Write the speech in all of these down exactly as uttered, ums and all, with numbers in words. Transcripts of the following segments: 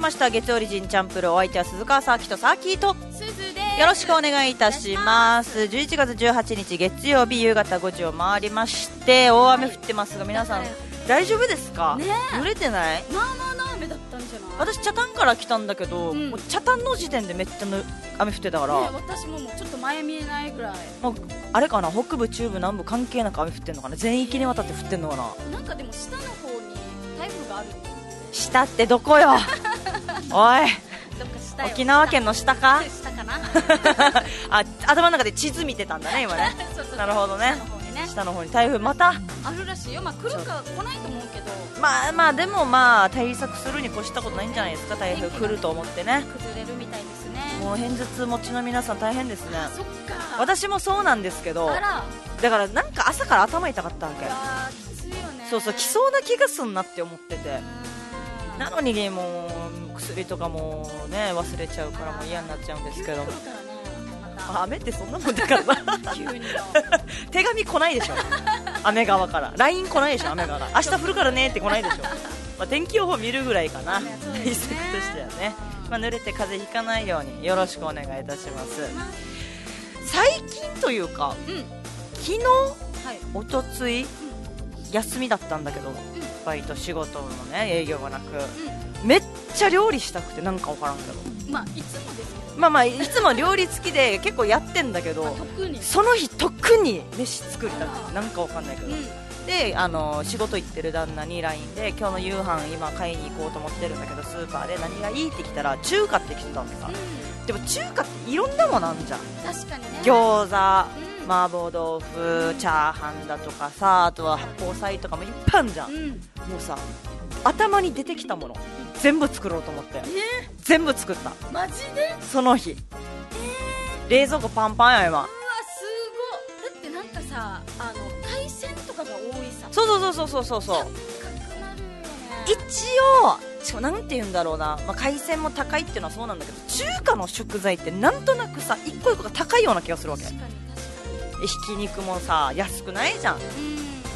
ました月曜リジンチャンプル、お相手は鈴川サーキとサーキーとすずです。 よろしくお願いいたします。じゅういちがつじゅうはちにち月曜日夕方ごじを回りまして大雨降ってますが、皆さん大丈夫ですか？ ね、 濡れてない？ まあまあの雨だったんじゃない？ 私北谷から来たんだけど、 うん、 もう北谷の時点でめっちゃの雨降ってたから、 ね、私ももうちょっと前見えないぐらい。 もうあれかな、北部中部南部関係なく雨降ってんのかな、全域にわたって降ってんのかな。 なんかでも下の方に台風がある。 下ってどこよおい、 どっか下よ。 沖縄県の下か下かなあ、頭の中で地図見てたんだね今ねそうそう、 なるほどね。 下の方にね、 下の方に台風またあるらしいよ。まあ来るか来ないと思うけど、 まあまあでもまあ対策するに越したことないんじゃないですか。台風来ると思ってね。 崩れるみたいですね。 もう偏頭痛持ちの皆さん大変ですね。 そっか、 私もそうなんですけど、 あら、 だからなんか朝から頭痛かったわけ。 あーきついよね。 そうそう、来そうな気がすんなって思ってて、なのにもう薬とかもね忘れちゃうからもう嫌になっちゃうんですけども、雨ってそんなもんだからな急に手紙来ないでしょ雨側から ライン 来ないでしょ。雨側から明日降るからねって来ないでしょまあ天気予報見るぐらいかな、 ね、 対策としてはね、まあ、濡れて風邪ひかないようによろしくお願いいたします。最近というか、 うん、 昨日、はい、おとつい、うん、休みだったんだけど、うん、バイト仕事のね営業がなく、うん、めっちゃ料理したくてなんかわからんけど、 まあいつもですけど、 まあまあいつも料理付きで結構やってんだけど、 特にその日特に飯作りたくてなんかわかんないけど、うん、であの仕事行ってる旦那に ライン で今日の夕飯今買いに行こうと思ってるんだけどスーパーで何がいいって来たら中華って来てたんでさ、うん、でも中華っていろんなものあんじゃん。 確かにね、 餃子、うん、麻婆豆腐、チャーハンだとかさ、あとは八宝菜とかもいっぱいあるじゃん、うん、もうさ頭に出てきたもの全部作ろうと思って、えー、全部作った。 マジで？ その日、えー、冷蔵庫パンパンや今。 うわすごい。だってなんかさ、あの海鮮とかが多いさ。 そうそうそうそうそうそう。一応しかもなんて言うんだろうな、まあ、海鮮も高いっていうのはそうなんだけど、中華の食材ってなんとなくさ一個一個が高いような気がするわけ。確かに確かに。ひき肉もさ安くないじゃん、うん、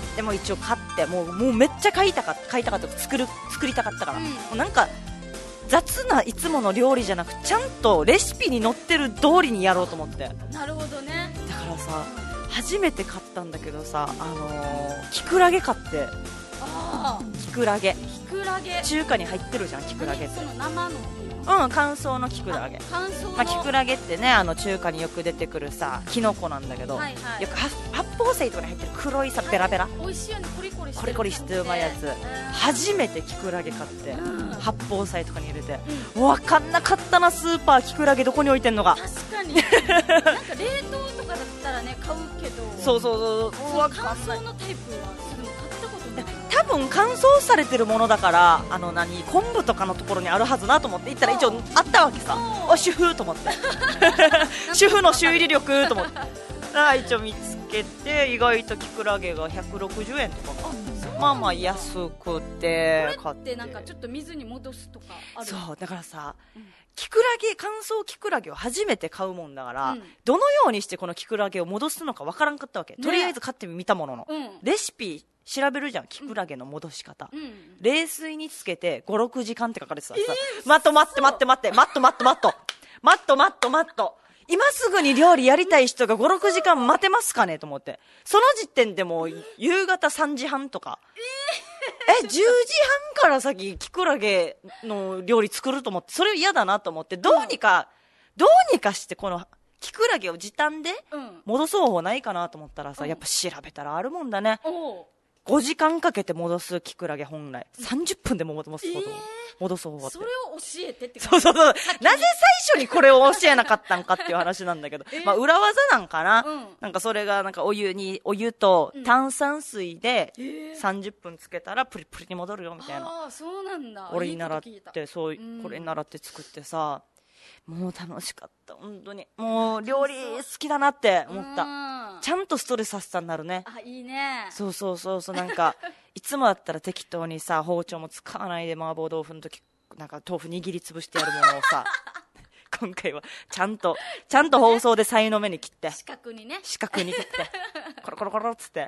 でも一応買ってもう、もうめっちゃ買いたかった買いたかった作る作りたかったから、うん、もうなんか雑ないつもの料理じゃなくちゃんとレシピに載ってる通りにやろうと思って。 なるほどね。 だからさ、うん、初めて買ったんだけどさ、あのー、キクラゲ買って。あキクラゲキクラゲ中華に入ってるじゃん、キクラゲって。 その生のうん、乾燥のキクラゲ。 乾燥の、 まあ、キクラゲってね、あの中華によく出てくるさキノコなんだけど、はいはい、よく八宝菜とかに入ってる黒いさベラベラ、 美味しいよね、コリコリしてる、 コリコリしてうまいやつ、うん、初めてキクラゲ買って、うん、八宝菜とかに入れて、うん、分かんなかったな、スーパーキクラゲどこに置いてんのか。 確かになんか冷凍とかだったらね買うけど、 そうそうそう、 うわ乾燥のタイプは多分乾燥されてるものだから、あの何昆布とかのところにあるはずなと思って行ったら一応あったわけさ。お主婦と思って主婦の修理力と思ってあ一応見つけて、意外とキクラゲがひゃくろくじゅうえんとかか、まあまあ安くて買って。これってなんかちょっと水に戻すとかある？ そうだからさ、うん、キクラゲ乾燥キクラゲを初めて買うもんだから、うん、どのようにしてこのキクラゲを戻すのかわからんかったわけ、ね、とりあえず買ってみたものの、うん、レシピ調べるじゃん、キクラゲの戻し方、うん、冷水につけてご、ろくじかんって書かれてたらさ、えー、待っと待って待って待って待っと待っと待っと待っと待っと待っと今すぐに料理やりたい人がご、ろくじかん待てますかねと思って、その時点でもう夕方さんじはんとか、えー、えじゅうじはんから先キクラゲの料理作ると思って、それ嫌だなと思って、どうにか、うん、どうにかしてこのキクラゲを時短で戻す方法ないかなと思ったらさ、うん、やっぱ調べたらあるもんだね。ごじかんかけて戻すキクラゲ本来さんじゅっぷんでも戻すこと、えー、戻す方法って、 それを教えてってそうそうそう、なぜ最初にこれを教えなかったんかっていう話なんだけど、えー、まあ裏技なんかな、うん、なんかそれがなんかお湯にお湯と炭酸水でさんじゅっぷんつけたらプリプリに戻るよみたいな、 あそうなんだ、 俺に習ってそう、これに習って作ってさ、もう楽しかった、本当にもう料理好きだなって思った。ちゃんとストレス発散になるね。 あいいね。 そうそうそうそう、なんかいつもだったら適当にさ包丁も使わないで麻婆豆腐の時なんか豆腐握りつぶしてやるものをさ今回はちゃんとちゃんと放送でさいの目に切って、 四角にね、 四角に切ってコロコロコロっつって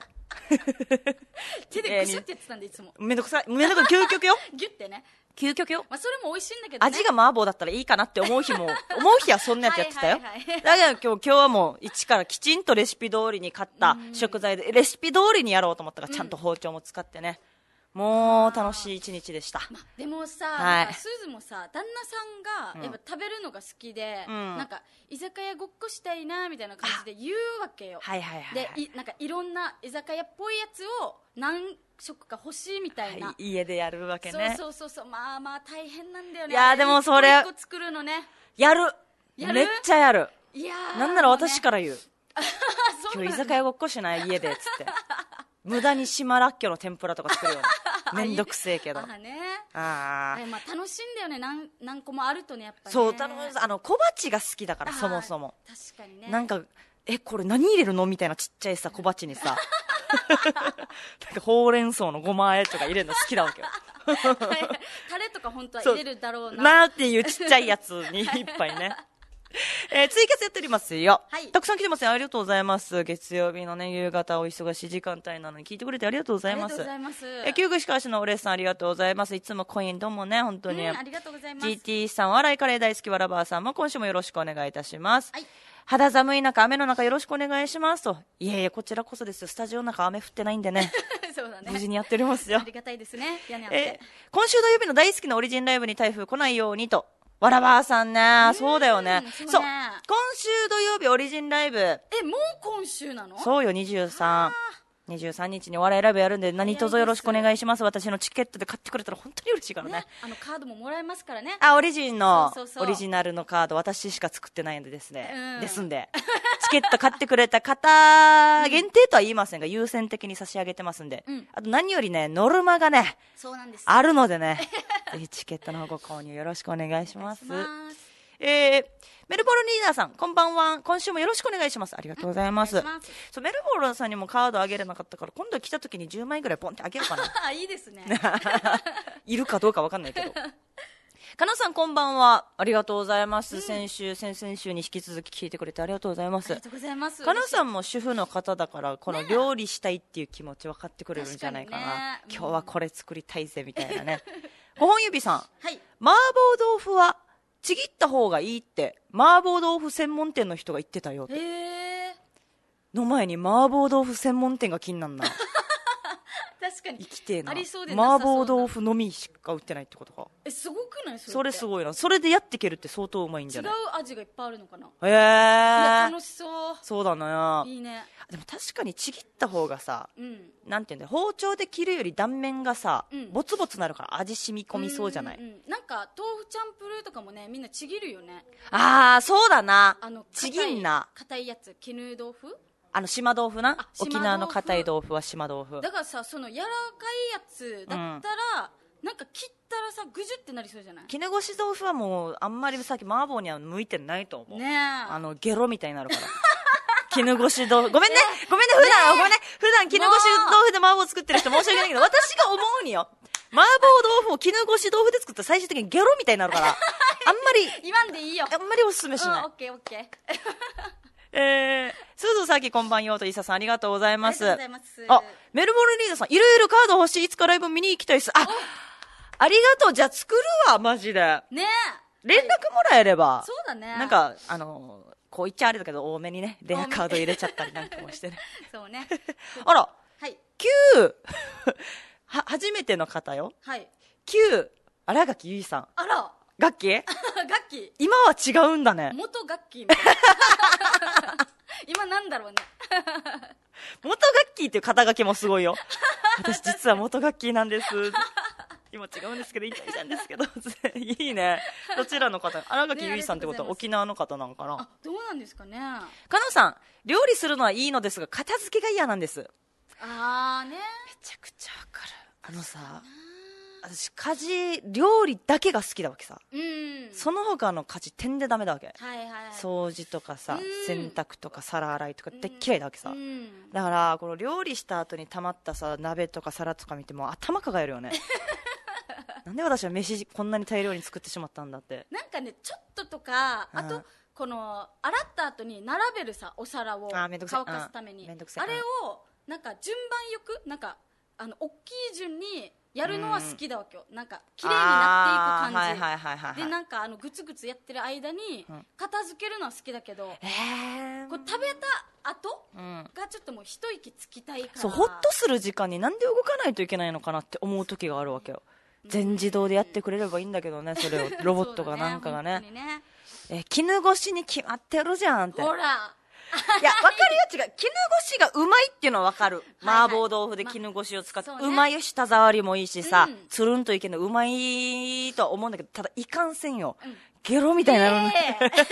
手でグシュってやってたんでいつもめんどくさいめんどくさい究極よギュッてね究極よ、 まあ、それも美味しいんだけど、ね、 味が麻婆だったらいいかなって思う日も思う日はそんなやつやってたよはいはいはい、 だから今日今日はもう一からきちんとレシピ通りに買った食材でレシピ通りにやろうと思ったからちゃんと包丁も使ってね、もう楽しい一日でした、 まあ、でもさ、 はい、 なんかすずもさ旦那さんがやっぱ食べるのが好きで、うん、なんか居酒屋ごっこしたいなみたいな感じで言うわけよ、 はいはいはい、 でいなんかいろんな居酒屋っぽいやつを何食か欲しいみたいな、 はい、家でやるわけね、 そうそうそうそう、まあまあ大変なんだよね、 いやでもそれ一個一個作るのね、 やるやるめっちゃやる、 いやなんなら私から言う、 ね、 今日居酒屋ごっこしない家でっつって無駄に島らっきょうの天ぷらとか作るよめんどくせえけど、 あね、 ああ、まあ、楽しいんだよね、何何個もあるとね、やっぱね、 そう楽しい、あの小鉢が好きだから、そもそも確かにね、 なんかえこれ何入れるのみたいなちっちゃいさ小鉢にさなんかほうれん草のごまあえとか入れるの好きなわけよタレとか本当は入れるだろうななーっていうちっちゃいやつにいっぱいねえー、ツイキャスやっておりますよ、はい、たくさん来てますよ、ありがとうございます。月曜日のね夕方お忙しい時間帯なのに聞いてくれてありがとうございます。ありがとうございます。えー、旧具しかしのお礼さんありがとうございます。いつもコインどうもね本当に、うん、 ありがとうございます。 ジージーティー さん笑いカレー大好きわらばーさんも今週もよろしくお願いいたします、 はい、 肌寒い中雨の中よろしくお願いしますと、いやいやこちらこそですよ、スタジオの中雨降ってないんでねそうだね、 無事にやっておりますよ、 ありがたいですね、屋根あって、 えー、今週土曜日の大好きなオリジンライブに台風来ないようにと、わらばーさんね、そうだよね、そうね、そう今週土曜日オリジンライブ、えもう今週なの？ そうよ、にじゅうさん、にじゅうさんにちにお笑いライブやるんで何卒よろしくお願いします。私のチケットで買ってくれたら本当に嬉しいからね、ね、 あのカードももらえますからね、 あオリジンのそうそうそう、 オリジナルのカード私しか作ってないんでですね、うん、ですんでチケット買ってくれた方限定とは言いませんが、うん、優先的に差し上げてますんで、うん、あと何よりねノルマがねそうなんですあるのでねぜひチケットのご購入よろしくお願いします。えー、メルボルンリーダーさんこんばんは、今週もよろしくお願いします。ありがとうございます。そうメルボルンさんにもカードあげれなかったから今度来た時にじゅうまいぐらいポンってあげようかないいですねいるかどうか分かんないけどかなさんこんばんは、ありがとうございます、うん、先週先々週に引き続き聞いてくれてありがとうございます。 ありがとうございます。 かなさんも主婦の方だからこの料理したいっていう気持ち分かってくれるんじゃないかな、ね、今日はこれ作りたいぜみたいなねご本指さん、はい、麻婆豆腐はちぎった方がいいって麻婆豆腐専門店の人が言ってたよって、 へーの前に麻婆豆腐専門店が気になんな確かに生きてえな、 ありそうで麻婆豆腐のみしか売ってないってことか。 えすごくないそれ？ それすごいな、それでやっていけるって相当うまいんじゃない？ 違う味がいっぱいあるのかな。 へえ楽しそう。 そうだな、 いいね。 でも確かにちぎった方がさ、 うん、 なんていうんだ包丁で切るより断面がさ、うん、ボツボツなるから味染み込みそうじゃない？ うんうんうん、なんか豆腐チャンプルーとかもねみんなちぎるよね。 ああそうだな、 あのちぎんな硬いやつ、絹豆腐、 あの島豆腐な、沖縄の硬い豆腐は島豆腐だからさ、その柔らかいやつだったら、うん、なんか切ったらさぐじゅってなりそうじゃない？ 絹ごし豆腐はもうあんまりさっき麻婆には向いてないと思う、 ね、 あのゲロみたいになるから絹ごし豆腐ごめんねごめんね普段、ね、ごめんね普段絹ごし豆腐で麻婆作ってる人申し訳ないけど私が思うによ麻婆豆腐を絹ごし豆腐で作ったら最終的にゲロみたいになるからあんまり言わんでいいよ、 あんまりおすすめしない。 オッケーオッケーえー、すずさきこんばんよと伊佐さんありがとうございます。 ありがとうございます。 あ、メルボルンリーダーさんいろいろカード欲しい、いつかライブ見に行きたいです。あ、ありがとう、じゃあ作るわマジでね、連絡もらえれば、 そうだね、 なんかあのこう言っちゃあれだけど多めにね電話カード入れちゃったりなんかもしてねそうねあら、 はい、 きゅうは初めての方よ、 はい、 きゅう新垣結衣さん、 あらガッキーガッキー今は違うんだね、 元ガッキーみたいな今なんだろうね元ガッキーっていう肩書きもすごいよ私実は元ガッキーなんです今違うんですけど言っちゃうんですけどいいね、どちらの方、新垣結衣さんってことは沖縄の方なのかな、 あどうなんですかね。 かのさん料理するのはいいのですが片付けが嫌なんです。 あーね、 めちゃくちゃわかる。あのさ私家事料理だけが好きだわけさ、うん、その他の家事点でダメだわけ、はいはい、掃除とかさ、洗濯とか皿洗いとかでっ嫌いだわけさ、だからこの料理した後にたまったさ鍋とか皿とか見ても頭抱えるよねなんで私は飯こんなに大量に作ってしまったんだって。なんかねちょっととか、あとこの洗った後に並べるさお皿を乾かすために あ, あれをなんか順番よくなんかあの大きい順にやるのは好きだわけよ、うん、なんか綺麗になっていく感じ、はいはいはいはい、でなんかあのグツグツやってる間に片付けるのは好きだけど、うん、これ食べた後がちょっともう一息つきたいから、 そうホッとする時間になんで動かないといけないのかなって思う時があるわけよ。全自動でやってくれればいいんだけどね、それをロボットがなんかがねねえ絹ごしに決まってるじゃんって。 ほらいや、わかるよ、違う。絹ごしがうまいっていうのはわかる。麻婆豆腐で絹ごしを使って、まあうまいよ、舌触りもいいしさ、うん、つるんといけるのうまいとは思うんだけど、ただいかんせんよ。うん、ゲロみたいになるの。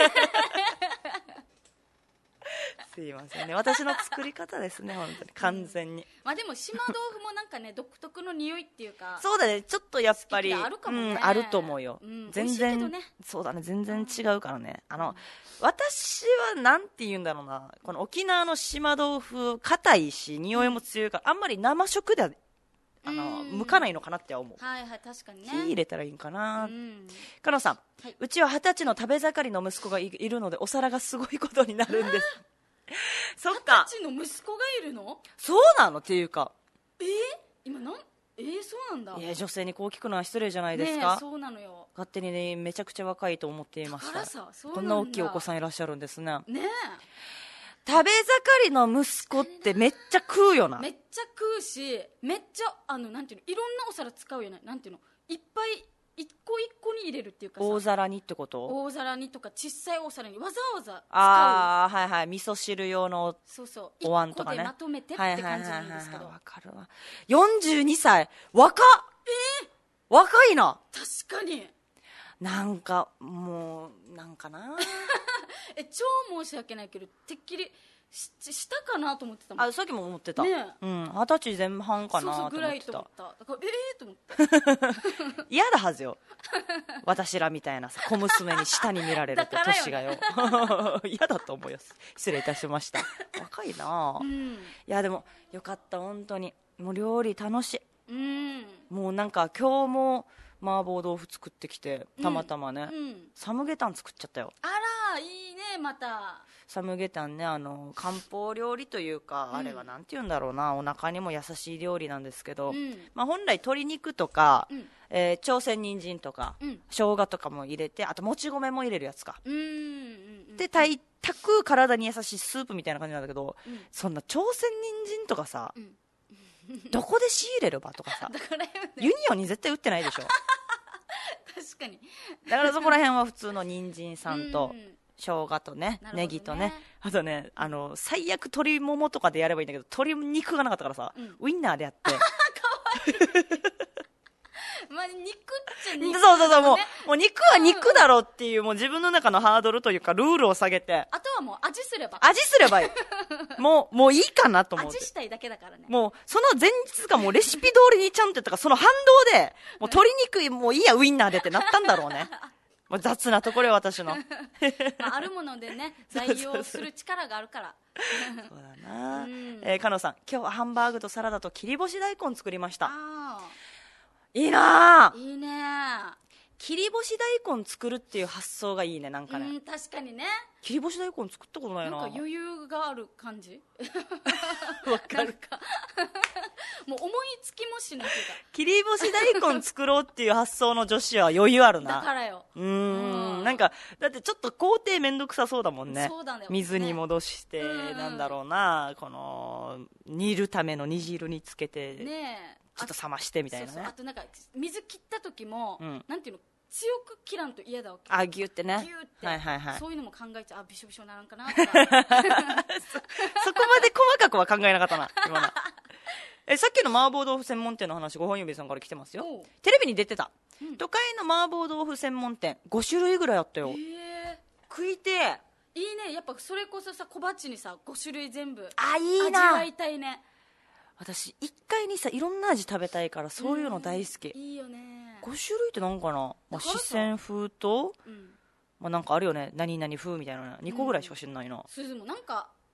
すいませんね。私の作り方ですね、本当に。完全に。うん、 まあでも、島豆腐もなんかね、独特の匂いっていうか。 そうだね、ちょっとやっぱり。 あるかもね。 うん、あると思うよ。 うん、 全然、 ね、 そうだね、全然違うからね。あの、私はなんて言うんだろうな、この沖縄の島豆腐、硬いし、匂いも強いから、あんまり生食では、あの、向かないのかなって思う。 はいはい、確かにね。 火入れたらいいんかな。かのさん、はい、うちは二十歳の食べ盛りの息子が い, いるので、お皿がすごいことになるんです。そっか。 二十歳の息子がいるの？ そうなのっていうか。 えー、今なんえー、そうなんだ。 いや、女性にこう聞くのは失礼じゃないですか。 ね、そうなのよ。 勝手にね、めちゃくちゃ若いと思っていました。 さそうなんだ。 こんな大きいお子さんいらっしゃるんですね。 ねえ。 食べ盛りの息子ってめっちゃ食うよな。 めっちゃ食うし、めっちゃあのなんていうの、いろんなお皿使うよね。なんていうの、いっぱい一個一個に入れるっていうかさ、 大皿にってこと？ 大皿にとか小さいお皿にわざわざ使う。 ああ、はいはい、味噌汁用のそうそうお椀とかね。 いっこでまとめてって感じなんですけど。 わかるわ。よんじゅうにさい、若っ。えー、若いな。 確かに。 なんかもうなんかな。 え、超申し訳ないけど、てっきりししたかなと思ってたもん。 あ、さっきも思ってた。 ね、 うん、二十歳前半かなと思ってた。そうそうぐらいと思った。だからええー、と思って。 嫌だはずよ。私らみたいなさ、小娘に下に見られるって年がよ。嫌だと思います。失礼いたしました。若いな、うん、いやでもよかった本当に。もう料理楽しい。うん、もうなんか今日も麻婆豆腐作ってきてたまたまね、うんうん、サムゲタン作っちゃったよ。 あらいいね。またサムゲタンね、あの漢方料理というか、うん、あれはなんて言うんだろうな、お腹にも優しい料理なんですけど、うん、まあ、本来鶏肉とか、うん、えー、朝鮮人参とか、うん、生姜とかも入れて、あともち米も入れるやつか、うんうんうん、で炊いたく体に優しいスープみたいな感じなんだけど、うん、そんな朝鮮人参とかさ、うん、どこで仕入れるばとかさ、だからよね、ユニオンに絶対売ってないでしょ。 確かに。 だからそこら辺は普通の人参さんと、うん、生姜とね、ね、ネギとね、あとね、あの最悪鶏ももとかでやればいいんだけど、鶏肉がなかったからさ、うん、ウインナーでやって。かわいい。 まあ、肉っちゃ肉、ね、 そうそうそう、もう、もう肉は肉だろうっていう、もう自分の中のハードルというかルールを下げて、 あとはもう味すれば味すればいい。もうもういいかなと思って。 味したいだけだからね。 もうその前日がもうレシピ通りにちゃんとやったから、その反動でもう鶏肉もういいやウインナーでってなったんだろうね。もう雑なところよ私の。 まあ、あるものでね、代用する力があるから。 そうだな。うん、えー、かのさん、今日はハンバーグとサラダと切り干し大根作りました。あ、いいなぁ。 いいね。 切り干し大根作るっていう発想がいいね。なんかね、うん、 確かにね。 切り干し大根作ったことないな。 なんか余裕がある感じ。 わかるか。 もう思いつきもしないというか、 切り干し大根作ろうっていう発想の女子は余裕あるな。 だからよ。 うーん、なんかだってちょっと工程めんどくさそうだもんね。 そうだね。 水に戻して、ね、なんだろうな、この煮るための煮汁につけて、ね、ちょっと冷ましてみたいなね。 そうそう、あとなんか水切った時も、うん、なんていうの、強く切らんと嫌だわけ。 あ、ギュってね。 ギュって、 はいはいはい、 そういうのも考えちゃう。あ、びしょびしょならんかなとか。そ, そこまで細かくは考えなかったな今の。え、さっきの麻婆豆腐専門店の話、ご本指さんから来てますよ。テレビに出てた、うん、都会の麻婆豆腐専門店ご種類ぐらいあったよ。へ、食いてえ。 いいね。やっぱそれこそさ、小鉢にさご種類全部あ、いいな、 味わいたいね。 私いっかいにさいろんな味食べたいから、そういうの大好き。 いいよね。 ご種類ってなんかな、まあ、四川風と、うん、まあ、なんかあるよね、何々風みたいなにこぐらいしか知らないな。 すずもなんか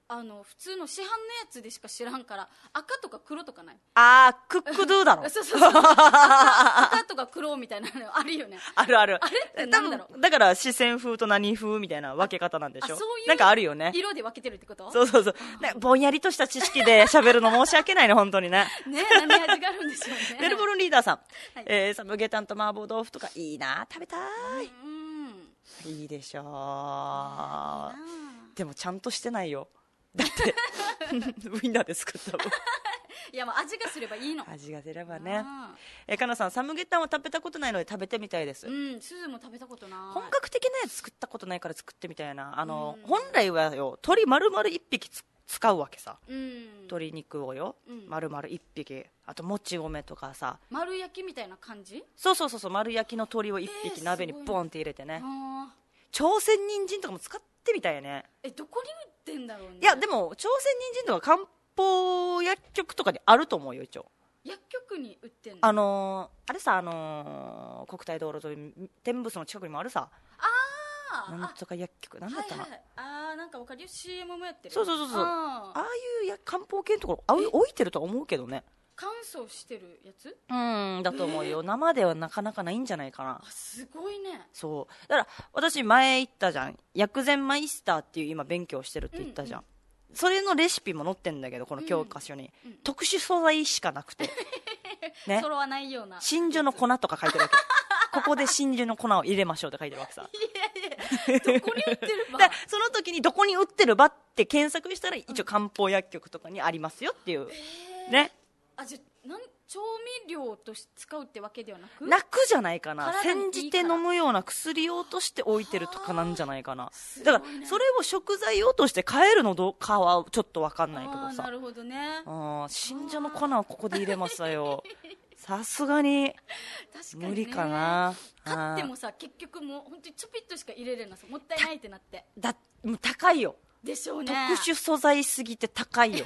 あの普通の市販のやつでしか知らんから赤とか黒とかない？ あークックドゥだろそうそうそう赤, 赤とか黒みたいなのあるよね。 あるある。 あれってなんだろう。 だから四川風と何風みたいな分け方なんでしょ。 そういうなんかあるよね。 色で分けてるってこと？ そうそうそう。ね、ぼんやりとした知識で喋るの申し訳ないね本当にね。 ね何味があるんでしょうね。 メルボルンリーダーさん、 はい、 えー、サムゲタンと麻婆豆腐とかいいな食べたい。 うんいいでしょう。でもちゃんとしてないよ。だってウインナーで作ったもん。 いやもう味がすればいいの。 味が出ればね。えかなさん、サムゲタンは食べたことないので食べてみたいです。 うん、すずも食べたことない。 本格的なやつ作ったことないから作ってみたいな。あの、うん、本来はよ鶏丸々一匹つ使うわけさ、うん、鶏肉をよ、うん、丸々一匹、あともち米とかさ、 丸焼きみたいな感じ。 そうそうそうそう、丸焼きの鶏を一匹鍋にボンって入れてね、朝鮮人参とかも使ってみたいね。 えどこに売ってんだろうね。 いやでも朝鮮人参とか漢方薬局とかにあると思うよ。一応薬局に売ってんの。 あのー、あれさ、あのー、国体道路沿い天仏の近くにもあるさ、 あなんとか薬局なんだったな、 はいはい、あーなんかわかるよ、 シーエム もやってる。 そうそうそうそう、ああいうや漢方系のところあ置いてるとは思うけどね。 乾燥してるやつうんだと思うよ、えー、生ではなかなかないんじゃないかな。 あすごいね。 そうだから私前言ったじゃん、薬膳マイスターっていう今勉強してるって言ったじゃん、うんうん、それのレシピも載ってんだけどこの教科書に、うんうん、特殊素材しかなくてね、揃わないような真珠の粉とか書いてるわけここで真珠の粉を入れましょうって書いてるわけさ。 いやいやどこに売ってるばその時にどこに売ってるばって検索したら一応漢方薬局とかにありますよっていう、えー、ね。 あじゃなん調味料として使うってわけではなくなくじゃないかな。煎じて飲むような薬用として置いてるとかなんじゃないかな。だからそれを食材用として変えるのどうかはちょっと分かんないけどさ。 なるほどね。 あ真珠の粉をここで入れますよさすがに無理かな。 買ってもさ結局もう本当にちょぴっとしか入れれなさもったいないってなってだもう高いよ。 でしょうね。 特殊素材すぎて高いよ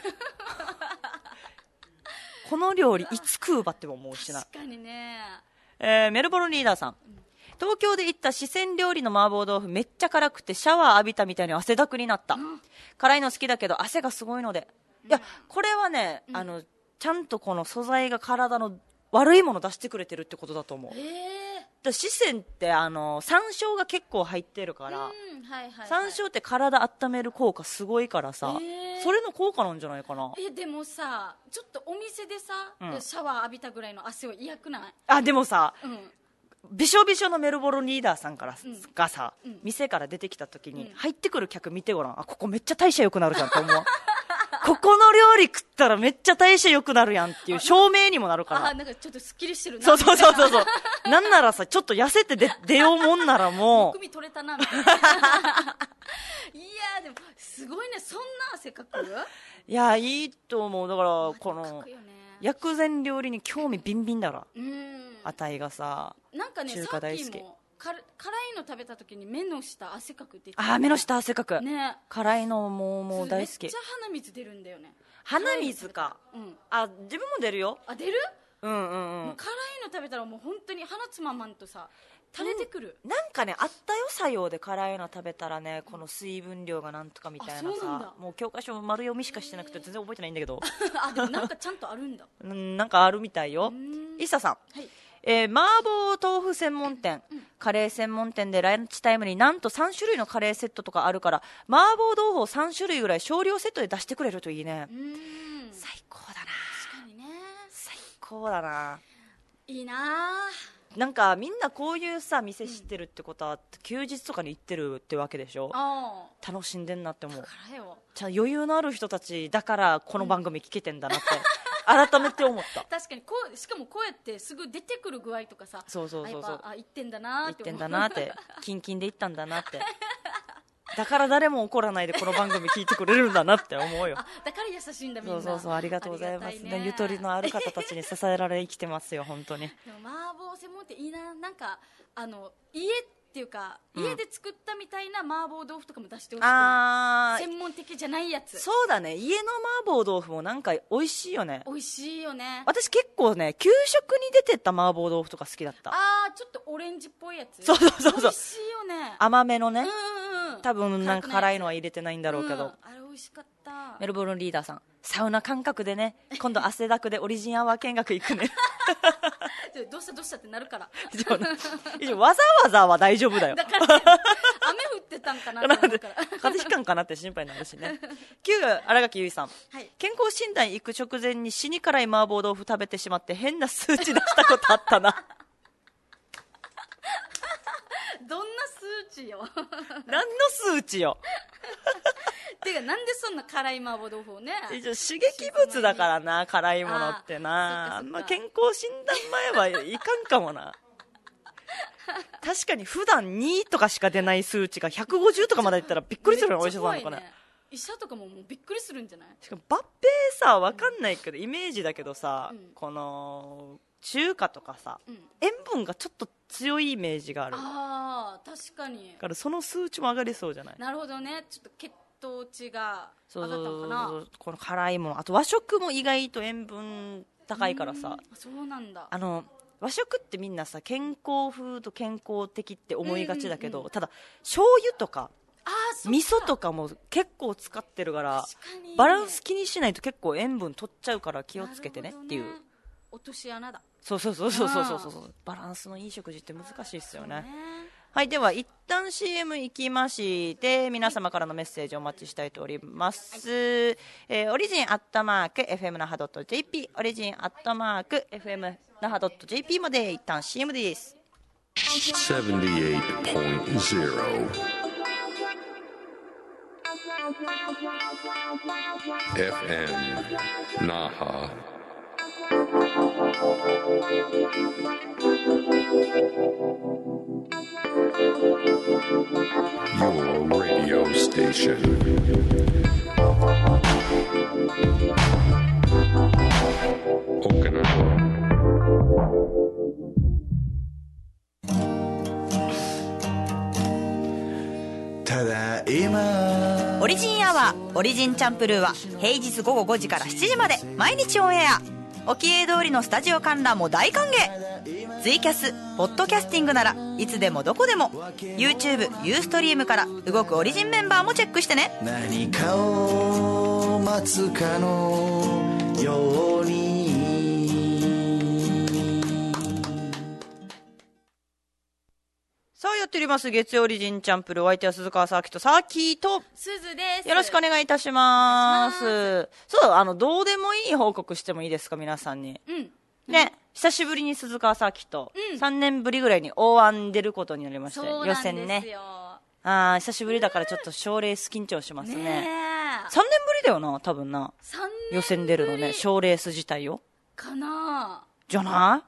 この料理いつ食うばっても思うしな。 確かにね。 えー、メルボルンリーダーさん、うん、東京で行った四川料理の麻婆豆腐めっちゃ辛くてシャワー浴びたみたいに汗だくになった、うん、辛いの好きだけど汗がすごいので、うん、いやこれはね、うん、あのちゃんとこの素材が体の悪いもの出してくれてるってことだと思う。えー四川ってあの山椒が結構入ってるから、うんはいはいはい、山椒って体温める効果すごいからさ、えー、それの効果なんじゃないかな。 えでもさちょっとお店でさ、うん、シャワー浴びたぐらいの汗は嫌くない？ あでもさ、うん、びしょびしょのメルボルンリーダーさんから、うん、がさ、うん、店から出てきた時に、うん、入ってくる客見てごらん、あここめっちゃ代謝良くなるじゃんと思うここの料理食ったらめっちゃ代謝良くなるやんっていう証明にもなるから。 あなんかちょっとスッキリしてるな。 そうそうそうそうそうなんならさちょっと痩せて出出ようもんならもうむくみ取れたなみたいないやでもすごいねそんな汗かく。 いやいいと思う。だからこの薬膳料理に興味ビンビンだから、うん、あたいがさなんかね中華大好き。辛いの食べた時に目の下汗かくって言ってた、 ね、あ目の下汗かく、ね、辛いのもうもう大好き。 めっちゃ鼻水出るんだよね。 鼻水か、うん、あ自分も出るよ。 あ出るうんうんうん。 もう辛いの食べたらもう本当に鼻つままんとさ垂れてくる、 うん、なんかねあったよ作用で辛いの食べたらねこの水分量がなんとかみたいなさ、もう教科書丸読みしかしてなくて全然覚えてないんだけどあでもなんかちゃんとあるんだなんかあるみたいよ。イッサさん、はいえー、麻婆豆腐専門店、うん、カレー専門店でランチタイムになんとさん種類のカレーセットとかあるから麻婆豆腐をさん種類ぐらい少量セットで出してくれるといいね。うん最高だな。 確かにね最高だな。 いいな。 なんかみんなこういうさ店知ってるってことは、うん、休日とかに行ってるってわけでしょ。楽しんでんなって思う。ちゃん余裕のある人たちだからこの番組聞けてんだなって、うん、改めて思った。 確かにこうしかもこうやってすぐ出てくる具合とかさそうそうそうそうあ行ってんだなって行ってんだなってキンキンで行ったんだなってだから誰も怒らないでこの番組聞いてくれるんだなって思うよ。 あだから優しいんだみんな。 そうそうそうありがとうございます、ね、ゆとりのある方たちに支えられ生きてますよ本当に。 でも麻婆専門っていいな。なんかあの家っていうか、うん、家で作ったみたいな麻婆豆腐とかも出してほしくない？専門的じゃないやつ。 そうだね家の麻婆豆腐もなんか美味しいよね。 美味しいよね。 私結構ね給食に出てった麻婆豆腐とか好きだった。 あーちょっとオレンジっぽいやつ。 そうそうそうそう美味しいよね。 甘めのね、 うんうん、 多分なんか辛いのは入れてないんだろうけど、うん、 あれ美味味しかった。 メルボルンリーダーさん、サウナ感覚でね、今度汗だくでオリジンアワー見学行くね。 どうしたどうしたってなるから以上わざわざは大丈夫だよ。 だから、ね、雨降ってたんかなと思うから風邪ひかんかなって心配になるしね。きゅう新垣結衣さん、 はい、 健康診断行く直前に死に辛い麻婆豆腐食べてしまって変な数値出したことあったな。 どんな数値よ。 何の数値よ。 てかなんでそんな辛い麻婆豆腐をね。 一応刺激物だからな、辛いものってな。あんま健康診断前はいかんかもな。確かに普段にとかしか出ない数値がひゃくごじゅうとかまでいったらびっくりするの、お医者さんとかね。 医者とかももうびっくりするんじゃない？ しかも抜兵さ、わかんないけど、イメージだけどさ、うん、この中華とかさ、うん、塩分がちょっと強いイメージがある。 ああ、確かに。 だからその数値も上がりそうじゃない？ なるほどね。ちょっと血糖値が上がったのかな。 この辛いもの、あと和食も意外と塩分高いからさ。 そうなんだ。 あの和食ってみんなさ、健康風と健康的って思いがちだけど、うんうんうん、ただ醤油とかあ味噌とかも結構使ってるから、バランス気にしないと結構塩分取っちゃうから気をつけてねっていう、ね、 落とし穴だ。 そうそうそうそうそうそうそう、バランスのいい食事って難しいですよね。はい、では一旦 シーエム 行きまして皆様からのメッセージをお待ちしたいとおります、はい、えー、オリジンアットマーク エフエム 那覇 .jp オリジンアットマーク エフエム 那覇 .jp まで一旦 シーエム です。 ななじゅうはちてんゼロ エフエム 那覇Your radio station. Okinawa. ただいまオリジンアワーオリジンチャンプルーは平日午後ごじからしちじまで毎日オンエア。沖永通りのスタジオ観覧も大歓迎。ツイキャス、ポッドキャスティングならいつでもどこでも YouTube、ユーストリームから動くオリジンメンバーもチェックしてね。 何かを待つかのように。 さあやっております月曜オリジンチャンプル、お相手は鈴川サーキとサーキーとすずです。 よろしくお願いいたします。そう、あのどうでもいい報告してもいいですか、皆さんに。 うんね、うん、久しぶりに鈴川サーキと、うん、さんねんぶりぐらいに大安出ることになりまして、予選ね。ああ、久しぶりだからちょっと賞レース緊張しますね。ねさんねんぶりだよな、多分な。予選出るのね、賞レース自体よ。 かなじゃない？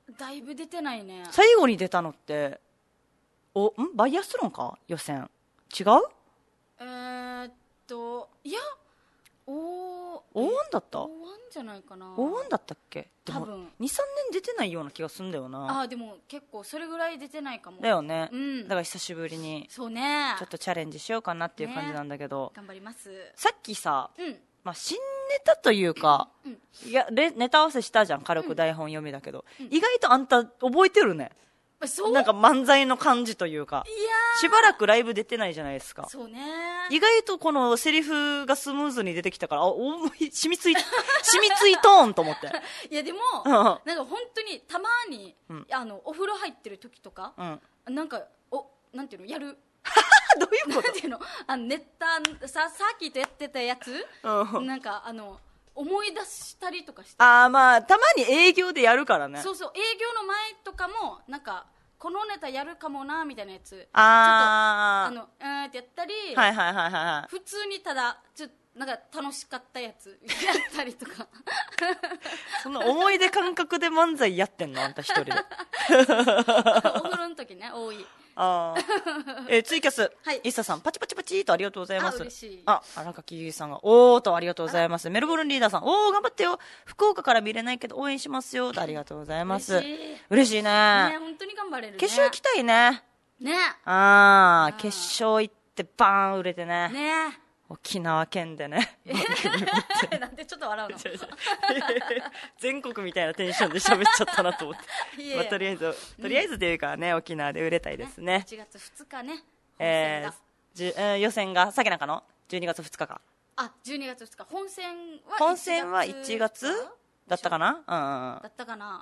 だいぶ出てないね。 最後に出たのっておんバイアスロンか、予選違う？ えー、っといやお大安だった？ 大安じゃないかな。 大安だったっけ？ 多分にさんねん出てないような気がするんだよな。 あ、でも結構それぐらい出てないかも。 だよね、 うん、 だから久しぶりにそうね、 ちょっとチャレンジしようかなっていう感じなんだけど、 ね、頑張ります。 さっきさ、 うん、 まあ、新ネタというか、 うん、 いやネタ合わせしたじゃん、軽く台本読みだけど、うん、意外とあんた覚えてるね。 そうなんか漫才の感じというか、 いやしばらくライブ出てないじゃないですか。 そうね、 意外とこのセリフがスムーズに出てきたから、あ、おい染みつい染みついトーンと思っていやでもなんか本当にたまに、うん、あのお風呂入ってる時とか、うん、なんかおなんていうのやるどういうこと？ なんていうの、あのネタささっきとやってたやつ、うん、なんかあの思い出したりとかして、 ああ、まあたまに営業でやるからね。 そうそう、営業の前とかもなんかこのネタやるかもなみたいなやつ、 あちょっとあのうんってやったり、 はいはいはいはい、 普通にただちょっとなんか楽しかったやつやったりとかその思い出感覚で漫才やってんの、あんた一人でお風呂の時ね、多い。 あえー、ツイキャス、 はい、 イッサさんパチパチパチとありがとうございます。 あ、嬉しい。 あ、荒垣結衣さんがおーとありがとうございます。メルボルンリーダーさん、おー頑張ってよ、福岡から見れないけど応援しますよとありがとうございます。嬉しい、嬉しいね。 ね、本当に頑張れるね。 決勝行きたいね。 ね、 あー、決勝行ってバーン売れてね。 ね、 沖縄県でねなんでちょっと笑うの全国みたいなテンションで喋っちゃったなと思っていやいや、まあ、とりあえずとりあえずというかね、うん、沖縄で売れたいですね。 いちがつふつかね、 えー、じ、えー、予選がさけなかのじゅうにがつふつかか。 あ、じゅうにがつふつか。本戦は本戦はいちがつだったかな。うんうん。 だったかな。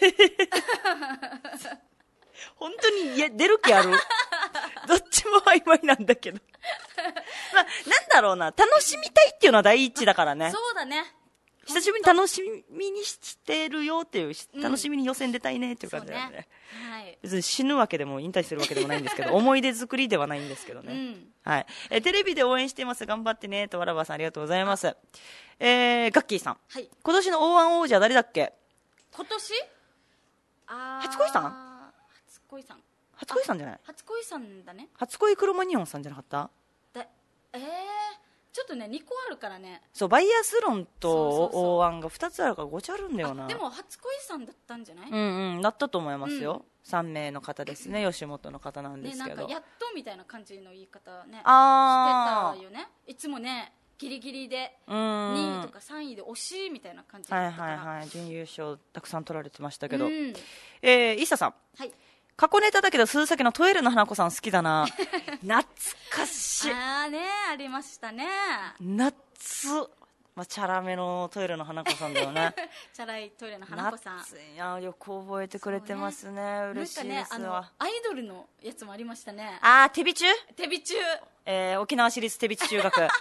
本当にいや出る気あるどっちも曖昧なんだけどまあなんだろうな、楽しみたいっていうのは第一だからね。 そうだね。 久しぶりに楽しみにしてるよっていう、うん、楽しみに予選出たいねっていう感じだよね。ね、はい、別に死ぬわけでも引退するわけでもないんですけど思い出作りではないんですけどね、うん、はい、えテレビで応援しています、頑張ってねとわらばさんありがとうございます。えー、ガッキーさん、はい、今年の オーワン 王者誰だっけ。 今年あ初恋さん初恋さん初恋さんじゃない。 初恋さんだね。 初恋クロマニオンさんじゃなかった。 だえーちょっとねにこあるからね。 そうバイアスロンと オーワン がふたつあるからごちゃあるんだよな。 でも初恋さんだったんじゃない。 うんうんだったと思いますよ、うん、さんめいの方ですね、吉本の方なんですけど、 ね、なんかやっとみたいな感じの言い方ねあしてたよね。いつもねギリギリでにいとかさんいで惜しいみたいな感じだったから、はいはいはい、 準優勝たくさん取られてましたけど、 うん、 えー、イッサさん、はい、過去ネタだけど鈴崎のトイレの花子さん好きだな懐かしい。 あーねありましたね。 夏、まあ、チャラめのトイレの花子さんだよねチャラいトイレの花子さん、 いやよく覚えてくれてます ね, ね嬉しいですわ。 なんかね、あのアイドルのやつもありましたね。 あー手び中手び中、 えー、沖縄市立手び中中学夏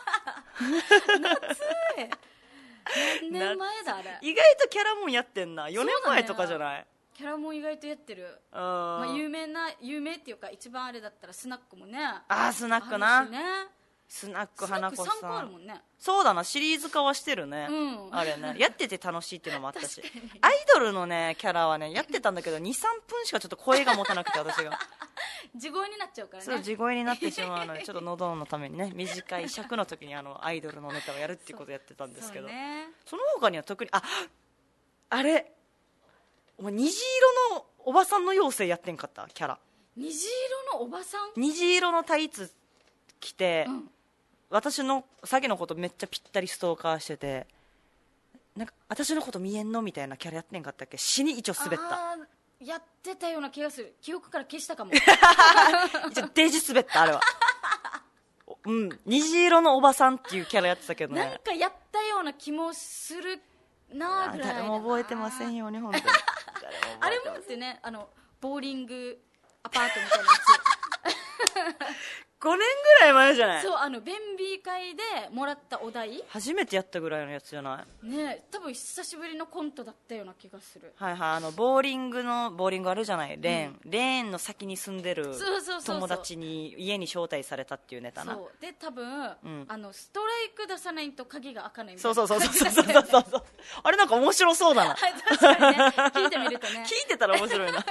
何年前だあれ。 意外とキャラモンやってんな。よねんまえとかじゃない。 キャラも意外とやってる。まあ、有名な有名っていうか一番あれだったらスナックもね。 ああスナックな、 ね、 スナック花子さんさんこあるもんね。 そうだな、シリーズ化はしてるね、うん、あれねやってて楽しいっていうのもあったしアイドルのねキャラはねやってたんだけど にさんぷんしかちょっと声が持たなくて私が地声になっちゃうからね。 そう地声になってしまうのでちょっと喉のためにね短い尺の時にあのアイドルのネタをやるっていうことをやってたんですけど そ, う、ね、その他には特にああれお前虹色のおばさんの妖精やってんかったキャラ。 虹色のおばさん、 虹色のタイツ着て、うん、私の詐欺のことめっちゃぴったりストーカーしてて、なんか私のこと見えんのみたいなキャラやってんかったっけ。死に一応滑った。 あやってたような気がする。記憶から消したかも一応デジ滑ったあれはうん虹色のおばさんっていうキャラやってたけどね。 なんかやったような気もするなぐらいだな。 誰も覚えてませんよね本当にあれもってね、あのボーリングアパートみたいなやつごねんぐらい前じゃない。 そう、あの便秘会でもらったお題初めてやったぐらいのやつじゃないね。多分久しぶりのコントだったような気がする。 はいはい、あのボーリングのボーリングあるじゃない、レーン、うん、レーンの先に住んでる友達に家に招待されたっていうネタな。 そうで多分、うん、あのストライク出さないと鍵が開かないみたいな。 そうそうそうそうそうそうそうあれなんか面白そうだな確かにね聞いてみるとね聞いてたら面白いな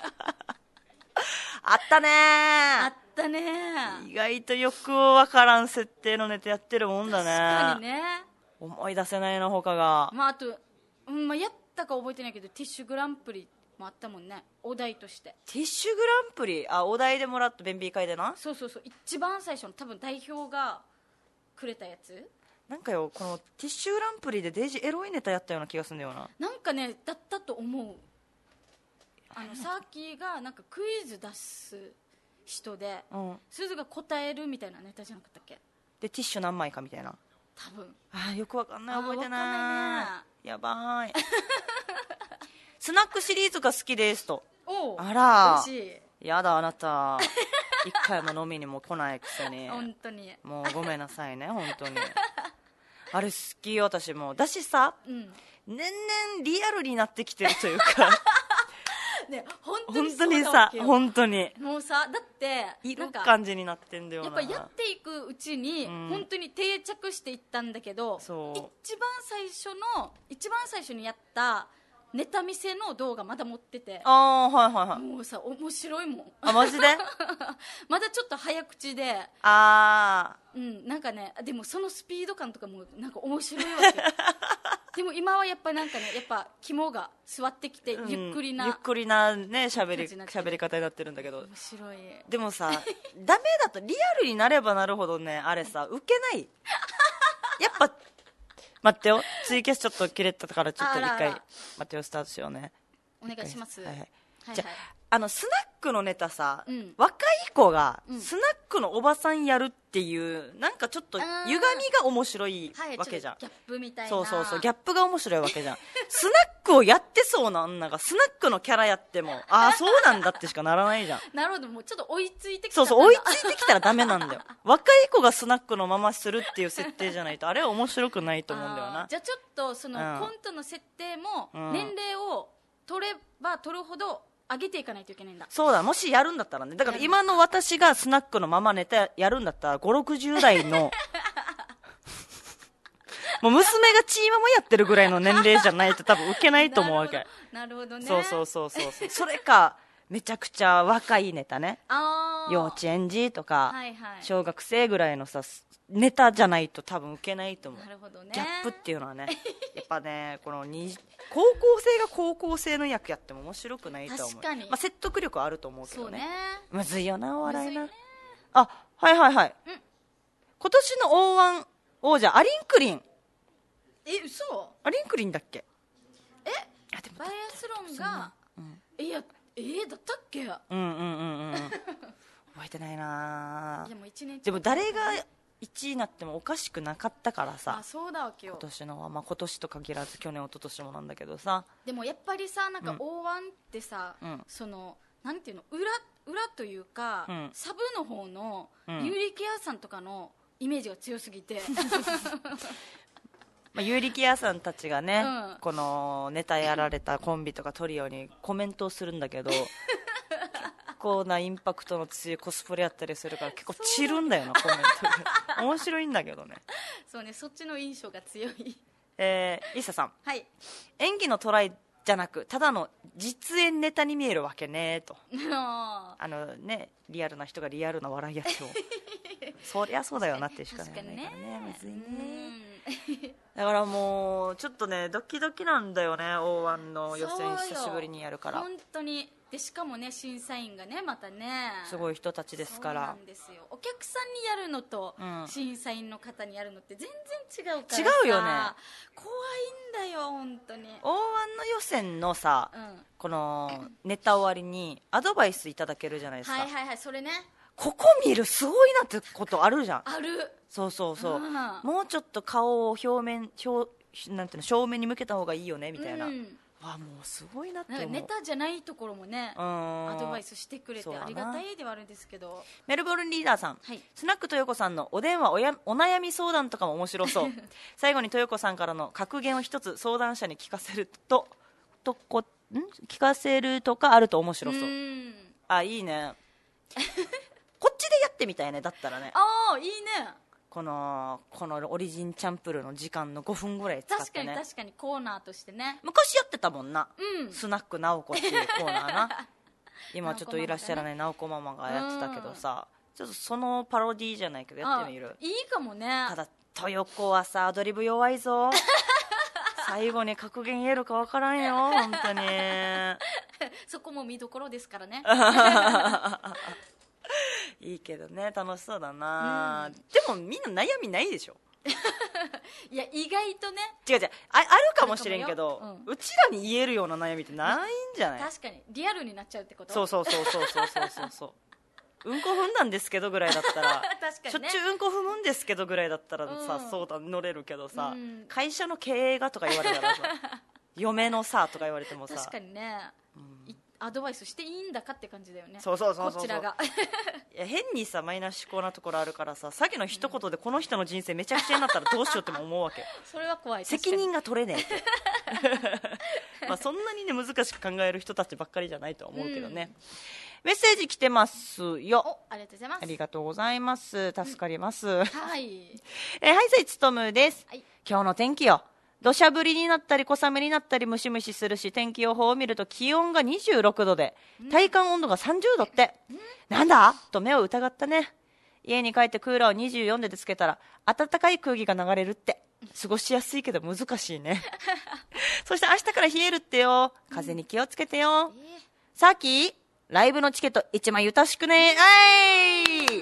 あったねーあったねー。意外とよくわからん設定のネタやってるもんだね。 確かにね。 思い出せないな他が。 まああと、うんまあ、やったか覚えてないけどティッシュグランプリもあったもんね、お題として。 ティッシュグランプリ、あお題でもらった便秘会でな。 そうそうそう、一番最初の多分代表がくれたやつ。 なんかよこのティッシュグランプリでデイジエロいネタやったような気がするんだよな。 なんかねだったと思う。あのサーキーがなんかクイズ出す人で、うん、鈴が答えるみたいなネタじゃなかったっけ。 でティッシュ何枚かみたいな。 多分あよくわかんない、覚えてない、ね、やばいスナックシリーズが好きですと。 おあら嬉しい。 やだあなた一回も飲みにも来ないくせに本当にもうごめんなさいね本当にあれ好きよ私もだしさ、うん、年々リアルになってきてるというかね、本当に本当にさ本当にもうさだっている感じになってんだよな。 やっぱやっていくうちに、うん、本当に定着していったんだけど、そう一番最初の一番最初にやったネタ見せの動画まだ持ってて、 ああはいはいはい、 もうさ面白いもん。 あマジでまだちょっと早口で、 ああうんなんかね、でもそのスピード感とかもなんか面白いわけでも今はやっぱなんかねやっぱ肝が座ってきてゆっくりな、 うん、ゆっくりなね喋り喋り方になってるんだけど、 面白い。 でもさダメだとリアルになればなるほどねあれさウケないやっぱ待ってよツイキャスちょっと切れたからちょっと一回待ってよスタートしようね。 お願いします。 はいはい、 はいはい、 じゃあのスナックのネタさ、 うん、 若い子がスナックのおばさんやるっていう、うん、なんかちょっと歪みが面白いわけじゃん、 はい、ギャップみたいな。 そうそうそう、ギャップが面白いわけじゃんスナックをやってそうな女がスナックのキャラやってもああそうなんだってしかならないじゃんなるほど、もうちょっと追いついてきた。 そうそう、追いついてきたらダメなんだよ若い子がスナックのままするっていう設定じゃないとあれは面白くないと思うんだよな。 じゃあちょっとその、うん、コントの設定も年齢を取れば取るほど上げていかないといけないんだ。 そうだ、もしやるんだったらね。だから今の私がスナックのままネタやるんだったらご、ろくじゅう代のもう娘がチーママやってるぐらいの年齢じゃないと多分受けないと思うわけ。 なるほどね。 そうそうそうそうそうそれかめちゃくちゃ若いネタね、 あ幼稚園児とか、 はいはい、 小学生ぐらいのさネタじゃないと多分受けないと思う。 なるほどね。 ギャップっていうのはねやっぱねこのに高校生が高校生の役やっても面白くないと思う。 確かに、 まあ、説得力はあると思うけどね。 そうね、 むずいよなお笑いな、 ね、 あはいはいはい、 うん、 今年の オーワン 王者アリンクリン。 え嘘アリンクリンだっけ。 えバイアスロンが、うん、いやえー、だったっけ。うんうんうんうん覚えてないな。 いやもういちねんでも誰がいちいになってもおかしくなかったからさ。 あそうだわけよ。 今年のは、まあ、今年と限らず去年一昨年もなんだけどさ。 でもやっぱりさなんか オーワン ってさ、 うん、そのなんていうの 裏, 裏というか、うん、サブの方の有力屋さんとかのイメージが強すぎて、うんまあ、有力屋さんたちがね、 うん、 このネタやられたコンビとかトリオにコメントをするんだけど結構なインパクトの強いコスプレやったりするから結構散るんだよなコメントが面白いんだけどね。 そうね、そっちの印象が強い。 えー、リサさん、 はい、 演技のトライじゃなくただの実演ネタに見えるわけねとあのねリアルな人がリアルな笑いやってもそりゃそうだよなってしかないからね、むずいね。だからもうちょっとねドキドキなんだよね オーワン の予選久しぶりにやるから本当に。でしかもね審査員がねまたねすごい人たちですから。 そうなんですよ。お客さんにやるのと、うん、審査員の方にやるのって全然違うからさ。 違うよね。 怖いんだよ本当に。 オーワン の予選のさ、うん、このネタ終わりにアドバイスいただけるじゃないですか。 はいはいはい、それね。 ここ見るすごいなってことあるじゃん。 ある。 そうそうそう、うん、もうちょっと顔を表面表なんていうの正面に向けた方がいいよねみたいな、うん、わもうすごいなって思う。 ネタじゃないところもねアドバイスしてくれてありがたいではあるんですけど。 メルボルンリーダーさん、はい、スナック豊子さんのお電話 お, やお悩み相談とかも面白そう最後に豊子さんからの格言を一つ相談者に聞かせるととこん聞かせるとかあると面白そう。うんあいいねこっちでやってみたいね。だったらねああいいね。 このこのオリジンチャンプルの時間のごふんぐらい使ってね。 確かに確かにコーナーとしてね昔やってたもんな、 うん、 スナック直子っていうコーナーな今ちょっといらっしゃらない直子ママがやってたけどさ、うん、ちょっとそのパロディーじゃないけどやってみる。 いいかもね。 ただ豊子はさアドリブ弱いぞ最後に格言言えるか分からんよ本当にそこも見どころですからねいいけどね楽しそうだな、うん、でもみんな悩みないでしょいや意外とね違う違う あ, あるかもしれんけど、うん、うちらに言えるような悩みってないんじゃない。 確かにリアルになっちゃうってこと。 そうそうそうそうそうそうそううんこ踏んだんですけどぐらいだったら確かに、ね、 しょっちゅううんこ踏むんですけどぐらいだったらさ、うん、そうだ乗れるけどさ、うん、会社の経営がとか言われたらさ嫁のさとか言われてもさ確かにね、うん、アドバイスしていいんだかって感じだよね。 そうそうそうそうこちらがいや変にさマイナス思考なところあるからささっきの一言でこの人の人生めちゃくちゃになったらどうしようっても思うわけそれは怖い。 責任が取れねえってまあそんなにね難しく考える人たちばっかりじゃないとは思うけどね、うんメッセージ来てますよ。 ありがとうございます。 ありがとうございます。助かります。 うん、はい。 えー、はい、さいつとむです、 はい。 今日の天気よ。土砂降りになったり小雨になったりムシムシするし、天気予報を見ると気温がにじゅうろくどで、体感温度がさんじゅうどって、うん、なんだと目を疑ったね。家に帰ってクーラーをにじゅうよんどでつけたら暖かい空気が流れるって。過ごしやすいけど難しいね。そして明日から冷えるってよ。風に気をつけてよ。うん、さっきライブのチケットいちまいゆたしくね。はい、 ありがとうございます。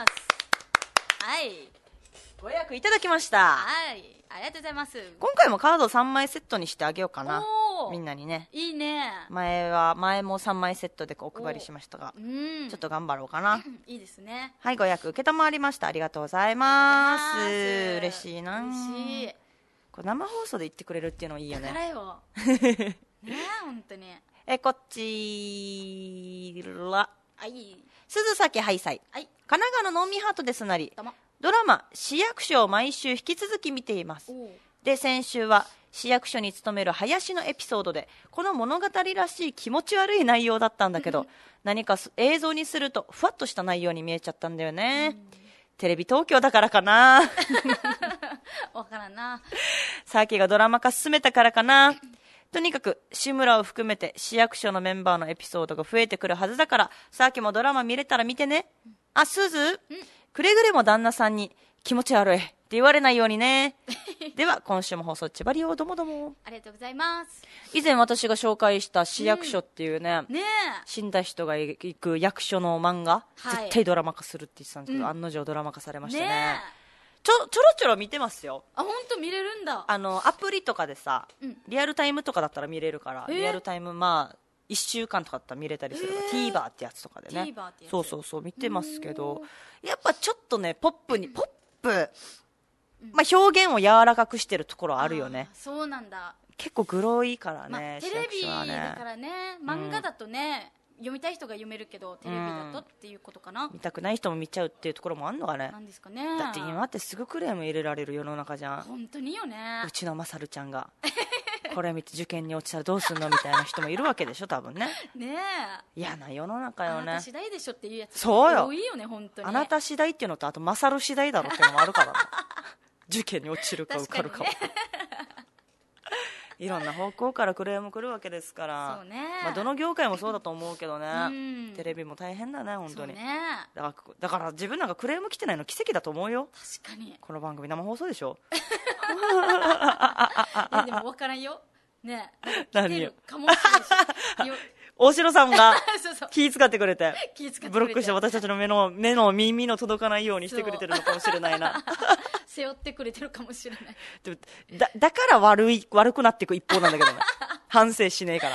はいご予約いただきました。 はいありがとうございます。 今回もカードさんまいセットにしてあげようかな。 おみんなにね。 いいね。 前は前もさんまいセットでお配りしましたが、うん、ちょっと頑張ろうかな。 いいですね。 はい、ご予約承りました。ありがとうございます。嬉しいな。 嬉しい。 これ生放送で言ってくれるっていうのいいよね。 だからよ。ねえ、本当に。 え、こっちら。 はい。 鈴崎ハイサイ。はい。神奈川のノンミハートですなり。ドラマ市役所を毎週引き続き見ています。で、先週は市役所に勤める林のエピソードでこの物語らしい気持ち悪い内容だったんだけど何か映像にするとふわっとした内容に見えちゃったんだよね。テレビ東京だからかな。 わからんな。 さっきがドラマ化進めたからかな。とにかく志村を含めて市役所のメンバーのエピソードが増えてくるはずだからさっきもドラマ見れたら見てね。あ、すずくれぐれも旦那さんに気持ち悪いって言われないようにね。では今週も放送千葉りをどもども。 ありがとうございます。 以前私が紹介した市役所っていうね、 うん、ね死んだ人が行く役所の漫画、はい、絶対ドラマ化するって言ってたんですけど、うん、案の定ドラマ化されましたね。ねちょちょろちょろ見てますよ。 あ、本当見れるんだ。 あのアプリとかでさ、うん、リアルタイムとかだったら見れるから、リアルタイムまあいっしゅうかんとかだったら見れたりするから、えー、TVer ってやつとかでね、そうそうそう見てますけど、やっぱちょっとねポップにポップ、まあ、表現を柔らかくしてるところあるよね。 そうなんだ。 結構グロいからね、 まあ、テレビだからね、漫画だとね、うん、読みたい人が読めるけどテレビだとっていうことかな、うん、見たくない人も見ちゃうっていうところもあるのかね。 なんですかね。 だって今ってすぐクレーム入れられる世の中じゃん。 本当によね。 うちのまさるちゃんがこれ見て受験に落ちたらどうすんのみたいな人もいるわけでしょ多分ね。 ねえ、 嫌な世の中よね。 あなた次第でしょっていうやつそうよ。 多いよね本当に。 あなた次第っていうのとあとまさる次第だろっていうのもあるから受験に落ちるか受かるかも、ね、いろんな方向からクレーム来るわけですから。 そうね、 まあ、どの業界もそうだと思うけどね、うん、テレビも大変だね本当に。 そうね、 だから、だから自分なんかクレーム来てないの奇跡だと思うよ。 確かに。 この番組生放送でしょ。 いやでも分からんよね。 何よかもしれないし大城さんがそうそう気遣ってくれて気遣ってくれてブロックして私たちの目の目の耳の届かないようにしてくれてるのかもしれないな。 背負ってくれてるかもしれない。 でも だ, だから悪い悪くなっていく一方なんだけどね。反省しねえから。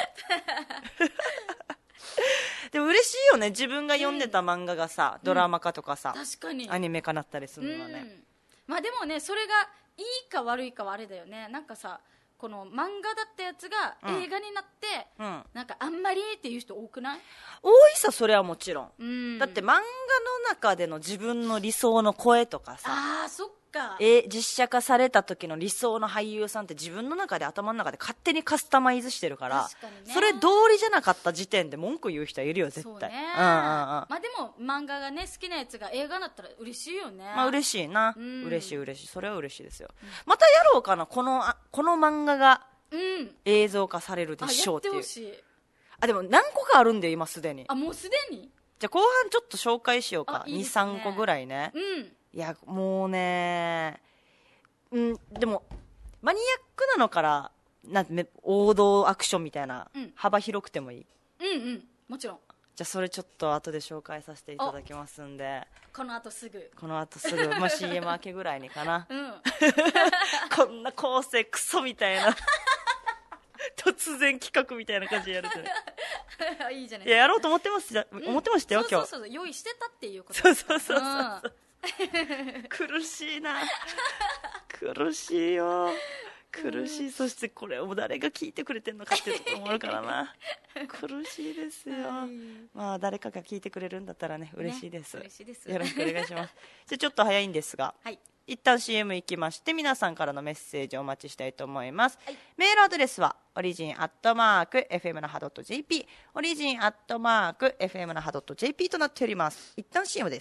でも嬉しいよね、自分が読んでた漫画がさ、うん、ドラマ化とかさ、 確かにアニメ化なったりするのはね、うん、 まあでもねそれがいいか悪いかはあれだよね。なんかさこの漫画だったやつが映画になって、うん、なんかあんまりっていう人多くない？ 多いさ、それはもちろん、うん、だって漫画の中での自分の理想の声とかさ、 あーそっか、 え実写化された時の理想の俳優さんって自分の中で頭の中で勝手にカスタマイズしてるから、 確かにね、 それ通りじゃなかった時点で文句言う人はいるよ絶対。そうね、うんうんうん、 まあでも漫画がね好きなやつが映画だったら嬉しいよね。 まあ嬉しいな、うん、嬉しい嬉しい、それは嬉しいですよ、うん、またやろうかな、このあこの漫画が映像化されるでしょうっていう、 あ、やってほしい。 あ、でも何個かあるんで今すでに。 あ、もうすでに。じゃあ後半ちょっと紹介しようか。 いいね、にさんこぐらいね、 うん、 いやもうね、うん、でもマニアックなのからなんて、ね、王道アクションみたいな、うん、幅広くてもいい。 うんうん、もちろん。 じゃあそれちょっと後で紹介させていただきますんで、 この後すぐこの後すぐ、まあ、シーエム 明けぐらいにかな、 うん、 こんな構成クソみたいな突然企画みたいな感じでやるいいじゃないですか。 いや、やろうと思ってます、うん、思ってましたよ、今日。 そうそうそう、用意してたっていうこと。 そうそうそうそう、うん、苦しいな苦しいよ苦しい、うん、そしてこれを誰が聞いてくれてるのかっていうところもあるからな苦しいですよ、はい、まあ誰かが聞いてくれるんだったらね嬉しいです、 ね、嬉しいです。 よろしくお願いしますじゃあちょっと早いんですが、はい、一旦 シーエム 行きまして皆さんからのメッセージをお待ちしたいと思います、はい、メールアドレスはオリジンアットマーク エフエム 那覇 ドット ジェーピー オリジンアットマーク エフエム 那覇 ドット ジェーピー となっております。一旦 シーエム です。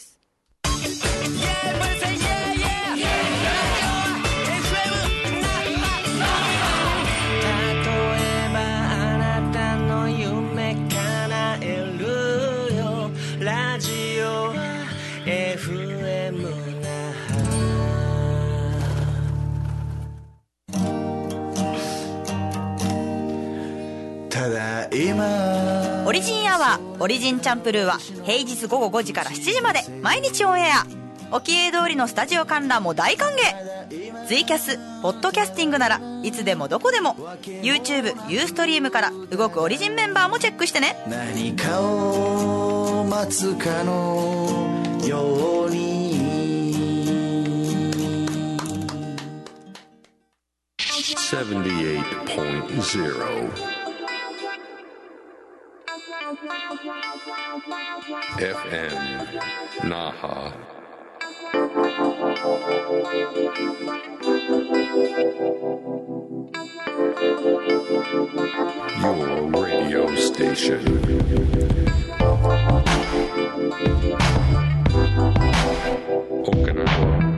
ただいまオリジンアワーオリジンチャンプルーは平日午後ごじからしちじまで毎日オンエア。 沖江通りのスタジオ観覧も大歓迎。ツイキャス、ポッドキャスティングならいつでもどこでも YouTube、ユーストリームから動くオリジンメンバーもチェックしてね。 何かを待つかのようにセブンティエイトポイントゼロ エフエム Naha Your radio station Okinawa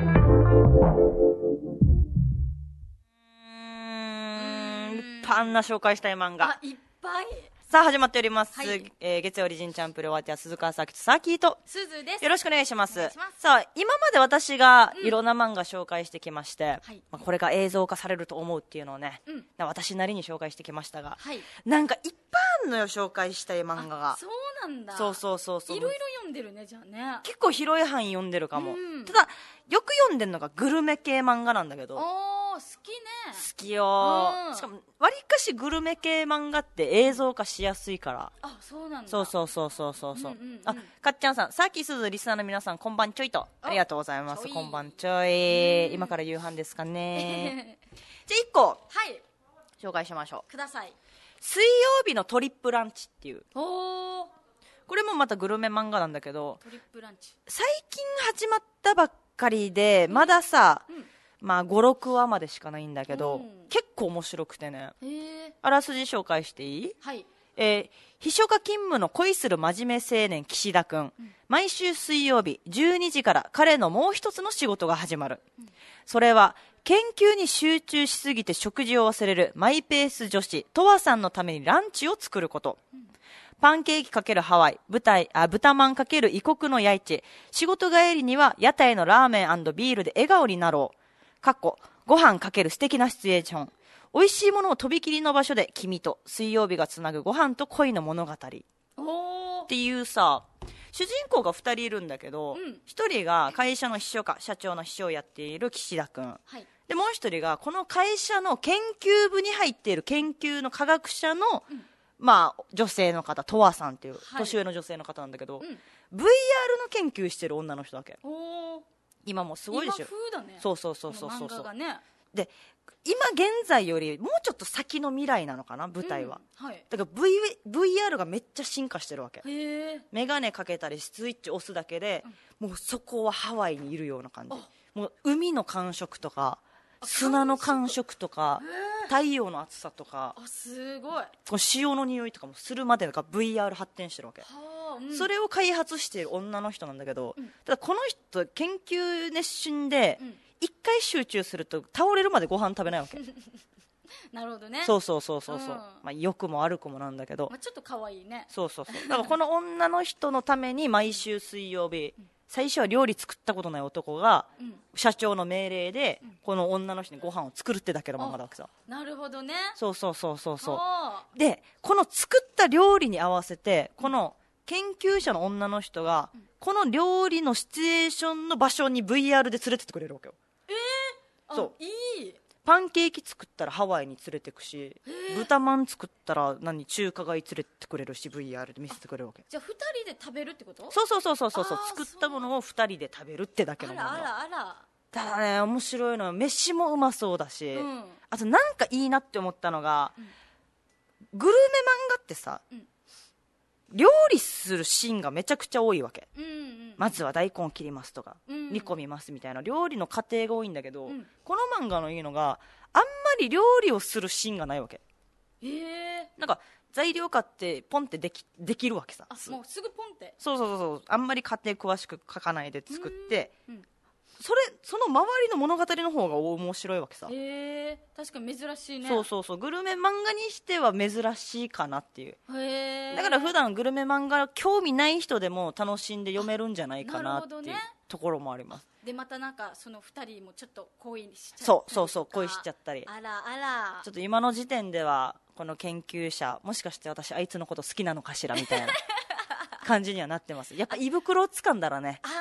パンな紹介したい漫画。 あ、いっぱい。 さあ始まっております、 はい、 えー、月曜オリジンチャンプルお相手は鈴川咲とサーキーとすずです。 よろしくお願いします。 お願いします。 さあ今まで私がいろんな漫画紹介してきまして、うん、まあ、これが映像化されると思うっていうのをね、うん、私なりに紹介してきましたが、はい、なんかいっぱいあるのよ紹介したい漫画が。 そうなんだ。 そうそうそうそう、 いろいろ読んでるね。じゃあね結構広い範囲読んでるかも、うん、ただよく読んでるのがグルメ系漫画なんだけど。 お好きね。 好きよ、うん、しかもわりかしグルメ系漫画って映像化しやすいから。 あ、そうなんだ。 そうそうそうそうそう、うんうんうん、あ、かっちゃんさん、さっきすずリスナーの皆さんこんばんちょいとありがとうございます。こんばんちょい、うん、今から夕飯ですかねじゃあいっこ、 はい、 紹介しましょう。 ください。 水曜日のトリップランチっていう、 おー、 これもまたグルメ漫画なんだけど、 トリップランチ最近始まったばっかりでまださ、うんうん、まあご、ろくわまでしかないんだけど、うん、結構面白くてね。へあらすじ紹介していい？ はい。 えー、秘書課勤務の恋する真面目青年岸田くん、うん、毎週水曜日じゅうにじから彼のもう一つの仕事が始まる、うん、それは研究に集中しすぎて食事を忘れるマイペース女子とわさんのためにランチを作ること、うん、パンケーキ×ハワイ、舞台あ豚まん×異国の焼いち、仕事帰りには屋台のラーメン&ビールで笑顔になろう、かっこご飯×素敵なシチュエーション、美味しいものをとびきりの場所で君と水曜日がつなぐご飯と恋の物語っていうさ、主人公がふたりいるんだけど、うん、ひとりが会社の秘書課、社長の秘書をやっている岸田くん、はい、でもうひとりがこの会社の研究部に入っている研究の科学者の、うん、まあ女性の方、とわさんっていう年上の女性の方なんだけど、はい、うん、ブイアール の研究してる女の人だけ。お今もすごいでしょ。 今風だね。 そうそうそうそうそうそう、 漫画がね。で今現在よりもうちょっと先の未来なのかな、舞台は、うん、はい、だから、v、ブイアール がめっちゃ進化してるわけ。へメガネかけたりスイッチ押すだけで、うん、もうそこはハワイにいるような感じ。もう海の感触とか砂の感触とか太陽の暑さとか、 あ、すごい、 この潮の匂いとかもするまでが ブイアール 発展してるわけ。はあ、うん、それを開発している女の人なんだけど、うん、ただこの人研究熱心で、うん、一回集中すると倒れるまでご飯食べないわけなるほどね。 そうそうそうそうそう、うん、まあ、良くも悪くもなんだけど、 まあ、ちょっと可愛いね。 そうそうそう、だからこの女の人のために毎週水曜日、うん、最初は料理作ったことない男が、うん、社長の命令で、うん、この女の人にご飯を作るってだけのままだわけさ。 なるほどね。 そうそうそうそうそうで、この作った料理に合わせてこの研究者の女の人が、うん、この料理のシチュエーションの場所に ブイアール で連れてってくれるわけよ。 えー、そういい。 パンケーキ作ったらハワイに連れてくし、豚まん作ったら何中華街連れてってくれるし、 ブイアール で見せてくれるわけ。 じゃあふたりで食べるってこと？ そうそうそうそうそう、作ったものをふたりで食べるってだけのもの。 あらあらあら。 ただね、面白いのは飯もうまそうだし、うん、あとなんかいいなって思ったのが、うん、グルメ漫画ってさ、うん、料理するシーンがめちゃくちゃ多いわけ、うんうん、まずは大根を切りますとか、うん、煮込みますみたいな料理の過程が多いんだけど、うん、この漫画のいいのがあんまり料理をするシーンがないわけ。へえ。なんか材料買ってポンってでき、できるわけさ。 あ、もうすぐポンって。 そうそうそうそう、あんまり家庭詳しく書かないで作って、うんうん、それその周りの物語の方が面白いわけさ。 へえ、確かに珍しいね。 そうそうそう、グルメ漫画にしては珍しいかなっていう。へえ。だから普段グルメ漫画興味ない人でも楽しんで読めるんじゃないかなっていうところもあります。 でまたなんかそのふたりもちょっと恋しちゃったり。 そうそうそう、恋しちゃったり。 あらあら。 ちょっと今の時点ではこの研究者、もしかして私あいつのこと好きなのかしらみたいな感じにはなってます。やっぱ胃袋を掴んだらね、 あね、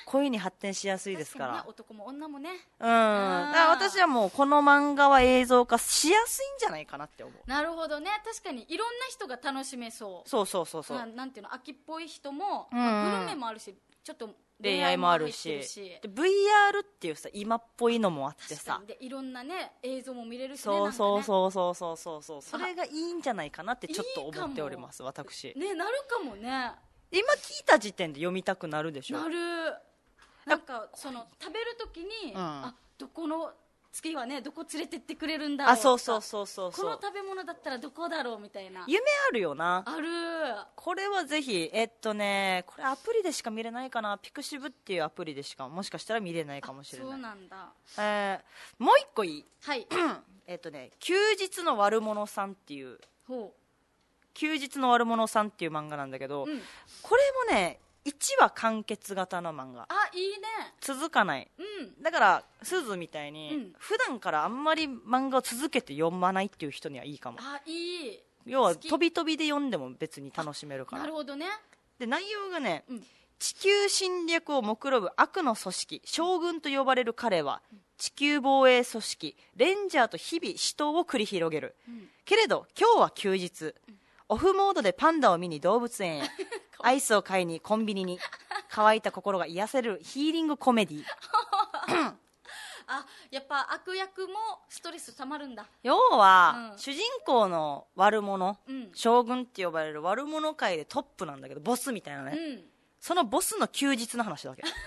恋に発展しやすいですから、 ね、男も女もね、 うん、だから私はもうこの漫画は映像化しやすいんじゃないかなって思う。 なるほどね、確かにいろんな人が楽しめそう。 そうそうそうそう、 な, なんていうの、秋っぽい人も、 うん、 まあ、グルメもあるし、ちょっと恋愛もあるし、で ブイアール っていうさ今っぽいのもあってさ、 でいろんなね映像も見れるし、ね、 そうそうそうそうそうそうそう、それがいいんじゃないかなってちょっと思っております。いい私ね、なるかもね。 今聞いた時点で読みたくなるでしょ。 なる。なんかその食べるときに、うん、あどこの次はねどこ連れてってくれるんだろう、あそうそうそうそうそう、 この食べ物だったらどこだろうみたいな夢あるよな。 ある。 これはぜひ、えっとねこれアプリでしか見れないかな、ピクシブっていうアプリでしかもしかしたら見れないかもしれない。 そうなんだ。 えー、もう一個いい。 はいえっとね休日の悪者さんっていう、 ほう休日の悪者さんっていう漫画なんだけど、うん、これもねいちわ完結型の漫画。 あ、いいね。 続かない、うん、だからすずみたいに、うん、普段からあんまり漫画を続けて読まないっていう人にはいいかも。 あ、いい。 要は飛び飛びで読んでも別に楽しめるから。 なるほどね。 で内容がね、うん、地球侵略を目論む悪の組織将軍と呼ばれる彼は、うん、地球防衛組織レンジャーと日々死闘を繰り広げる、うん、けれど今日は休日、うん、オフモードでパンダを見に動物園へアイスを買いにコンビニに乾いた心が癒せるヒーリングコメディあ、やっぱ悪役もストレスたまるんだ。 要は、うん、主人公の悪者、 うん、 将軍って呼ばれる悪者界でトップなんだけどボスみたいなね、うん、そのボスの休日の話だわけね。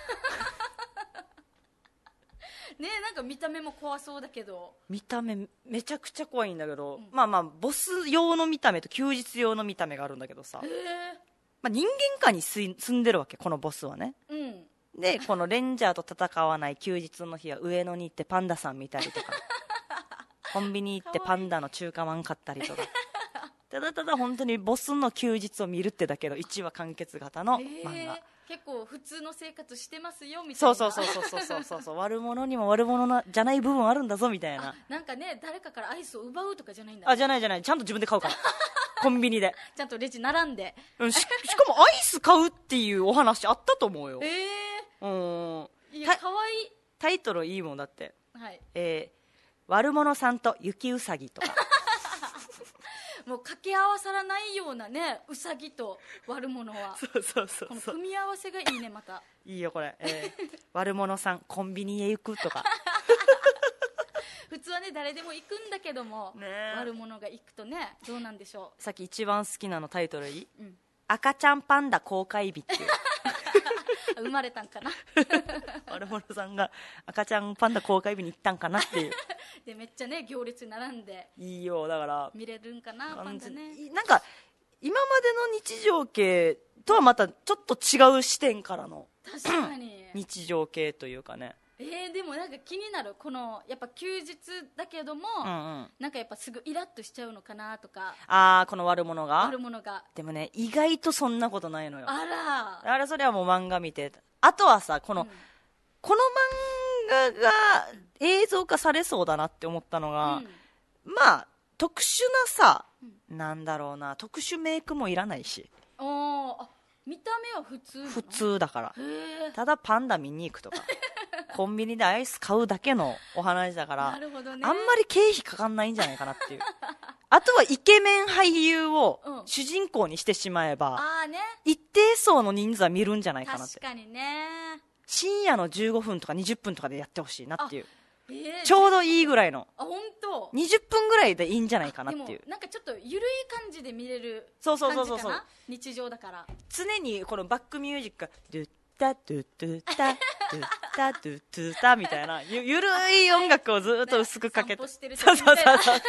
え、なんか見た目も怖そうだけど。 見た目めちゃくちゃ怖いんだけど、うん、まあまあボス用の見た目と休日用の見た目があるんだけどさ、まあ、人間界に住んでるわけこのボスはね、 うん、 でこのレンジャーと戦わない休日の日は上野に行ってパンダさん見たりとかコンビニ行ってパンダの中華まん買ったりとかただただ本当にボスの休日を見るってだけのいちわ完結型の漫画。 結構普通の生活してますよみたいな。 そうそうそうそうそうそうそう悪者にも悪者なじゃない部分あるんだぞみたいな。 なんかね誰かからアイスを奪うとかじゃないんだ、ね、 あじゃないじゃない、ちゃんと自分で買うからコンビニでちゃんとレジ並んで、 うん、し, しかもアイス買うっていうお話あったと思うよ。 えー、うんいやかわいいタイトルいいもんだって、 はいえー、悪者さんと雪うさぎとかもう掛け合わさらないようなね、うさぎと悪者はそうそうそうこの組み合わせがいいね。またいいよこれ、えー、悪者さんコンビニへ行くとか普通はね誰でも行くんだけども、 ね、 悪者が行くとねどうなんでしょう。さっき一番好きなのタイトルいい、 うん、 赤ちゃんパンダ公開日っていう生まれたんかな悪者さんが赤ちゃんパンダ公開日に行ったんかなっていうでめっちゃね行列並んでいいよ。だから見れるんかなパンダね。 なんか今までの日常系とはまたちょっと違う視点からの確かに日常系というかね。 えー、でもなんか気になるこのやっぱ休日だけども、 うんうん、 なんかやっぱすぐイラッとしちゃうのかなとか。 ああこの悪者が悪者がでもね意外とそんなことないのよ。 あらあれそれはもう漫画見て、あとはさこの、うん、この漫画が映像化されそうだなって思ったのが、うん、まあ特殊なさ、うん、なんだろうな特殊メイクもいらないし、 おあ見た目は普通普通だから、 へただパンダ見に行くとかコンビニでアイス買うだけのお話だから、 なるほどね、 あんまり経費かかんないんじゃないかなっていうあとはイケメン俳優を主人公にしてしまえば、 うん、あね、 一定層の人数は見るんじゃないかなって。 確かにね、 深夜のじゅうごふんとかにじゅっぷんとかでやってほしいなっていう、 えー、 ちょうどいいぐらいの、 あ本当にじゅっぷんぐらいでいいんじゃないかなっていう。 でもなんかちょっとゆるい感じで見れる感じかな。そうそうそうそう、 日常だから常にこのバックミュージックがドゥッタドゥッドゥッタドゥッタドゥッドゥッタみたいな ゆ, ゆるい音楽をずっと薄くかけて、ね、 散歩してるそうそうそうそう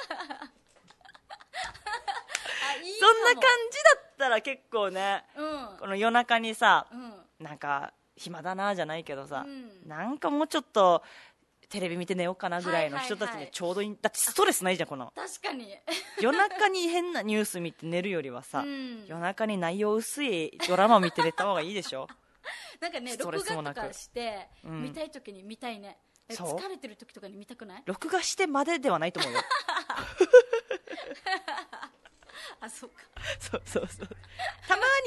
そんな感じだったら結構ね、 うん、 この夜中にさ、 うん、 なんか暇だなじゃないけどさ、 うん、 なんかもうちょっとテレビ見て寝ようかなぐらいの人たちでちょうどいい、はいはいはい、だってストレスないじゃんこの確かに夜中に変なニュース見て寝るよりはさ、 うん、 夜中に内容薄いドラマ見て寝た方がいいでしょなんかね録画とかして見たい時に見たいね、うん、疲れてる時とかに見たくない？ 録画してまでではないと思うよあそうかそうそうそうたま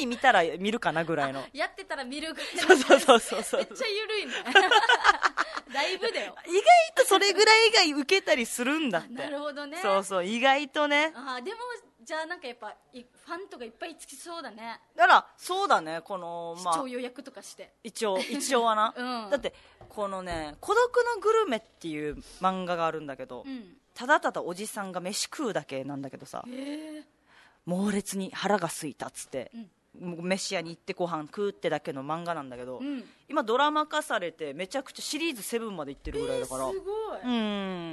に見たら見るかなぐらいの。 やってたら見るぐらい。 そうそうそうそうそう。 めっちゃ緩いね。だいぶだよ。 意外とそれぐらいが受けたりするんだって。 なるほどね。 そうそう、意外とね。 あでもじゃあなんかやっぱファンとかいっぱいつきそうだね。 だからそうだね、このまあ視聴予約とかして一応一応はな、うん、だってこのね孤独のグルメっていう漫画があるんだけど、うん、ただただおじさんが飯食うだけなんだけどさ、猛烈に腹が空いたっつって、うん、飯屋に行ってご飯食うってだけの漫画なんだけど、うん、今ドラマ化されてめちゃくちゃシリーズセブンまで行ってるぐらいだから、えー、すごい、うん、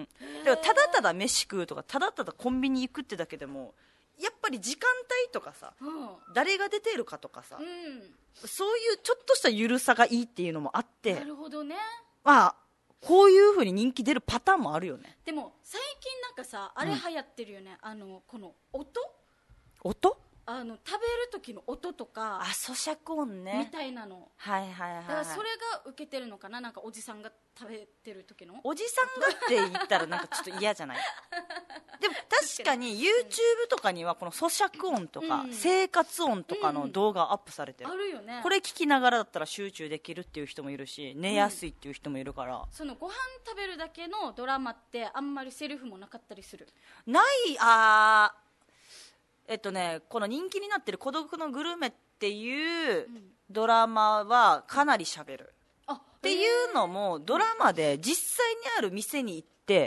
だからただただ飯食うとかただただコンビニ行くってだけでもやっぱり時間帯とかさ、うん、誰が出てるかとかさ、うん、そういうちょっとした緩さがいいっていうのもあって、 なるほどね、 まあこういう風に人気出るパターンもあるよね。 でも最近なんかさあれ流行ってるよね、うん、あのこの音音あの食べる時の音とか、 あ咀嚼音ねみたいなの、 はいはいはい、はい、 だからそれが受けてるのかな、なんかおじさんが食べてる時のおじさんがって言ったらなんかちょっと嫌じゃないでも確かに YouTube とかにはこの咀嚼音とか、うん、生活音とかの動画アップされてる、 うん、あるよね。 これ聞きながらだったら集中できるっていう人もいるし、寝やすいっていう人もいるから、うん、 そのご飯食べるだけのドラマってあんまりセリフもなかったりする？ ない。あーえっとね、この人気になってる孤独のグルメっていうドラマはかなり喋る、うん、っていうのもドラマで実際にある店に行って、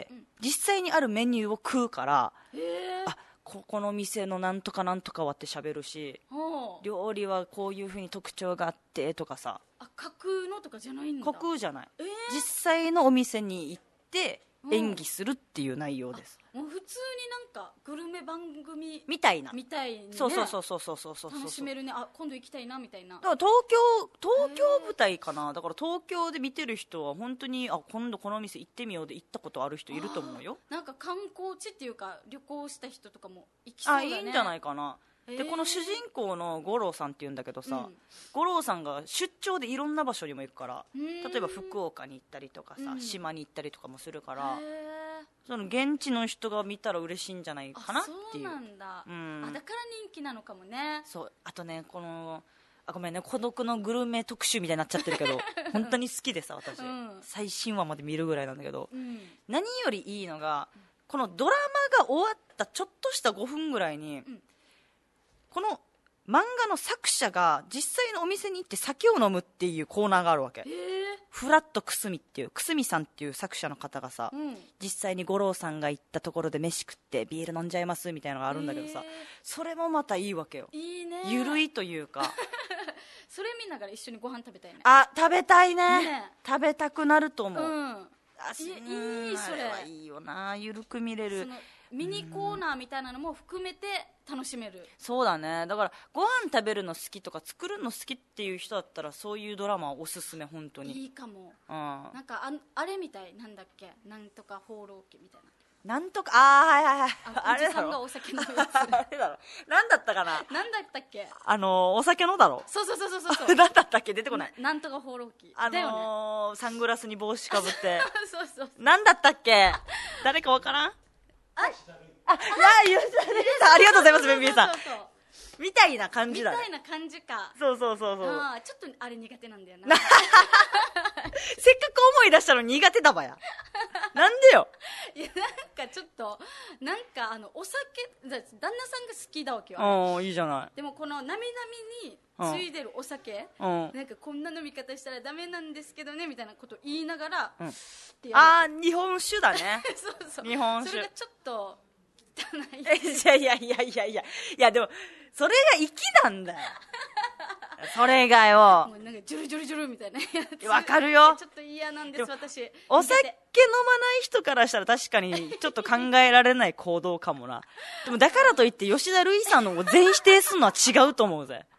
うん、実際にあるメニューを食うから、あここの店のなんとかなんとかはって喋るし、料理はこういう風に特徴があってとかさ。 あ架空のとかじゃないんだ。 架空じゃない、えー、実際のお店に行って演技するっていう内容です、 うん、もう普通になんかグルメ番組みたいなみたいに、ね、 そうそうそうそうそうそうそう楽しめるね。あ今度行きたいなみたいな。 だから東京東京舞台かな。だから東京で見てる人は本当にあ今度この店行ってみようで行ったことある人いると思うよ。 なんか観光地っていうか旅行した人とかも行きそうだね。 あいいんじゃないかな。でこの主人公の五郎さんっていうんだけどさ、うん、五郎さんが出張でいろんな場所にも行くから、例えば福岡に行ったりとかさ、うん、島に行ったりとかもするから、その現地の人が見たら嬉しいんじゃないかなっていう。 あそうなんだ、うん、あだから人気なのかもね。 そうあとねこのあごめんね孤独のグルメ特集みたいになっちゃってるけど本当に好きでさ私、うん、最新話まで見るぐらいなんだけど、うん、何よりいいのがこのドラマが終わったちょっとしたごふんぐらいに、うんこの漫画の作者が実際のお店に行って酒を飲むっていうコーナーがあるわけ。フラットくすみっていうくすみさんっていう作者の方がさ、うん、実際に五郎さんが行ったところで飯食ってビール飲んじゃいますみたいなのがあるんだけどさ、それもまたいいわけよ。 いいね。 ゆるいというかそれ見ながら一緒にご飯食べたいね。 あ食べたい ね, ね食べたくなると思う、うん、 あいいいいそれはいいよな。ゆるく見れる。 ミニコーナーみたいなのも含めて楽しめる。 そうだね。だからご飯食べるの好きとか作るの好きっていう人だったらそういうドラマはおすすめ。本当にいいかも、うん、なんか あ, あれみたい。なんだっけなんとか放浪記みたいな。なんとかああはいはいはいあれだろ。おじさんがお酒飲むやつあれだろ。なんだったかな。 なんだったっけ。 あのー、お酒のだろ。 そうそうそうそうそうなんだったっけ出てこない。 な, なんとか放浪記あのーだよね、 サングラスに帽子かぶってそうそうそうなんだったっけ。誰かわからん。ああ、いや、吉田玲さん、ありがとうございます、ベンビーさん。みたいな感じだ、ね。 みたいな感じか。 そうそうそうそう。 ああ、ちょっとあれ苦手なんだよな。せっかく思い出したの苦手だばや。なんでよ。 いや、なんかちょっと、なんかあの、お酒、旦那さんが好きだわけよ。 ああ、いいじゃない。 でもこのなみなみについでるお酒、うん、なんかこんな飲み方したらダメなんですけどね、みたいなこと言いながら、うん、 ああ、日本酒だね。 そうそう。 日本酒。 それがちょっと、 いやいやいやいやいやいやでもそれが粋なんだよそれがよもうなんかジュルジュルジュルみたいなやつわかるよ。 ちょっと嫌なんです私。 お酒飲まない人からしたら確かにちょっと考えられない行動かもな。でもだからといって吉田類さんのを全否定するのは違うと思うぜ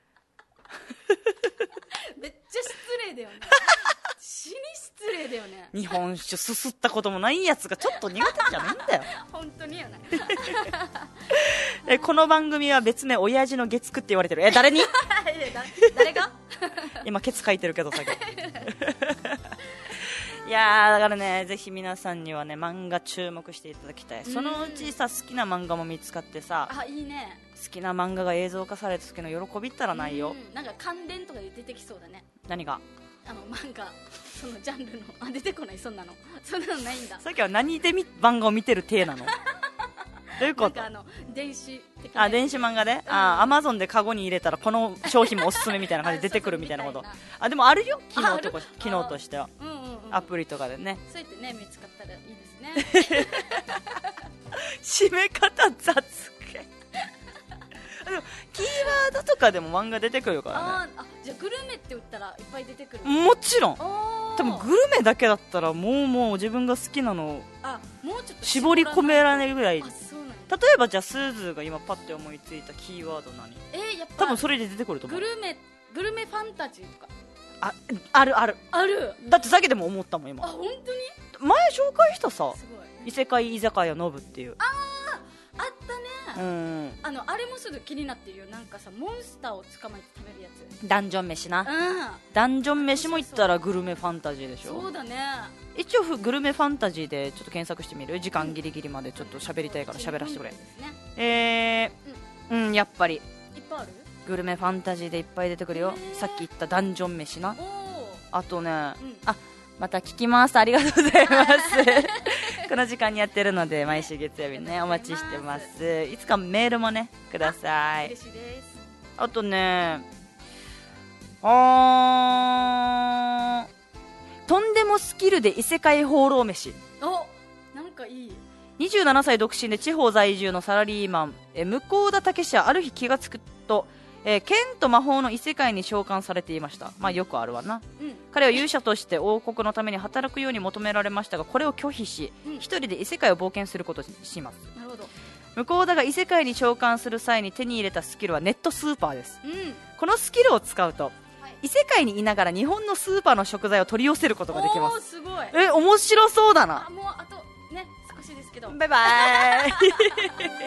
めっちゃ失礼だよね死に失礼だよね。 日本酒すすったこともないやつがちょっと苦手じゃないんだよ本当によねえこの番組は別名親父の月9って言われてる。え誰に誰が今ケツ書いてるけどさいやーだからね、ぜひ皆さんにはね漫画注目していただきたい。そのうちさ、好きな漫画も見つかってさ、 あ、いいね。 好きな漫画が映像化された時の喜びったらないよ。 なんか関連とかで出てきそうだね。 何が？ あの漫画、そのジャンルの、あ、出てこない。そんなのそんなのないんだ。 さっきは何でみ漫画を見てる体なの？どういうこと？ なんかあの電子的な、 あ、電子漫画で、うん、あ、アマゾンでカゴに入れたらこの商品もおすすめみたいな感じで出てくるみたいなこと。あ、でもあるよ、機能とか、機能としては、うんうんうん、アプリとかでね。 そうやってね見つかったらいいですね。 締め方雑け。でもキーワードとかでも漫画出てくるからね。 ああ、じゃあグルメって言ったらいっぱい出てくる。 もちろん。多分グルメだけだったらもうもう自分が好きなのを絞り込められるぐらい。例えばじゃあスーズーが今パッて思いついたキーワード何？ えー、やっぱ多分それで出てくると思う。 グルメグルメファンタジーとか。 あ、あるあるある。 だってさっきでも思ったもん今。 あ、本当に？ 前紹介したさ、 すごい異世界居酒屋ノブっていう。 ああ、あったね。うん。あのあれもすぐ気になってるよ。なんかさ、モンスターを捕まえて食べるやつ。 ダンジョン飯な。 うん。 ダンジョン飯も言ったらグルメファンタジーでしょ。 そうだね。 一応グルメファンタジーでちょっと検索してみる。時間ギリギリまでちょっと喋りたいから喋らせてくれ。ね、えー、うん、うん、やっぱり。 いっぱいある？ グルメファンタジーでいっぱい出てくるよ。さっき言ったダンジョン飯な。あとね、うん、あ、また聞きます。ありがとうございます。この時間にやってるので毎週月曜日ねお待ちしてます。いつかメールもねください。 嬉しいです。 あとね、あー、とんでもスキルで異世界放浪飯。 お、なんかいい。 にじゅうななさい独身で地方在住のサラリーマン、え向田武史はある日気がつくと、えー、剣と魔法の異世界に召喚されていました。まあよくあるわな、うん、彼は勇者として王国のために働くように求められましたが、これを拒否し、うん、一人で異世界を冒険することにします。 なるほど。 向田が異世界に召喚する際に手に入れたスキルはネットスーパーです、 うん、 このスキルを使うと、はい、異世界にいながら日本のスーパーの食材を取り寄せることができます。 おー、すごい。 え、面白そうだな。 あ、もうあとね少しですけど、 バイバーイ。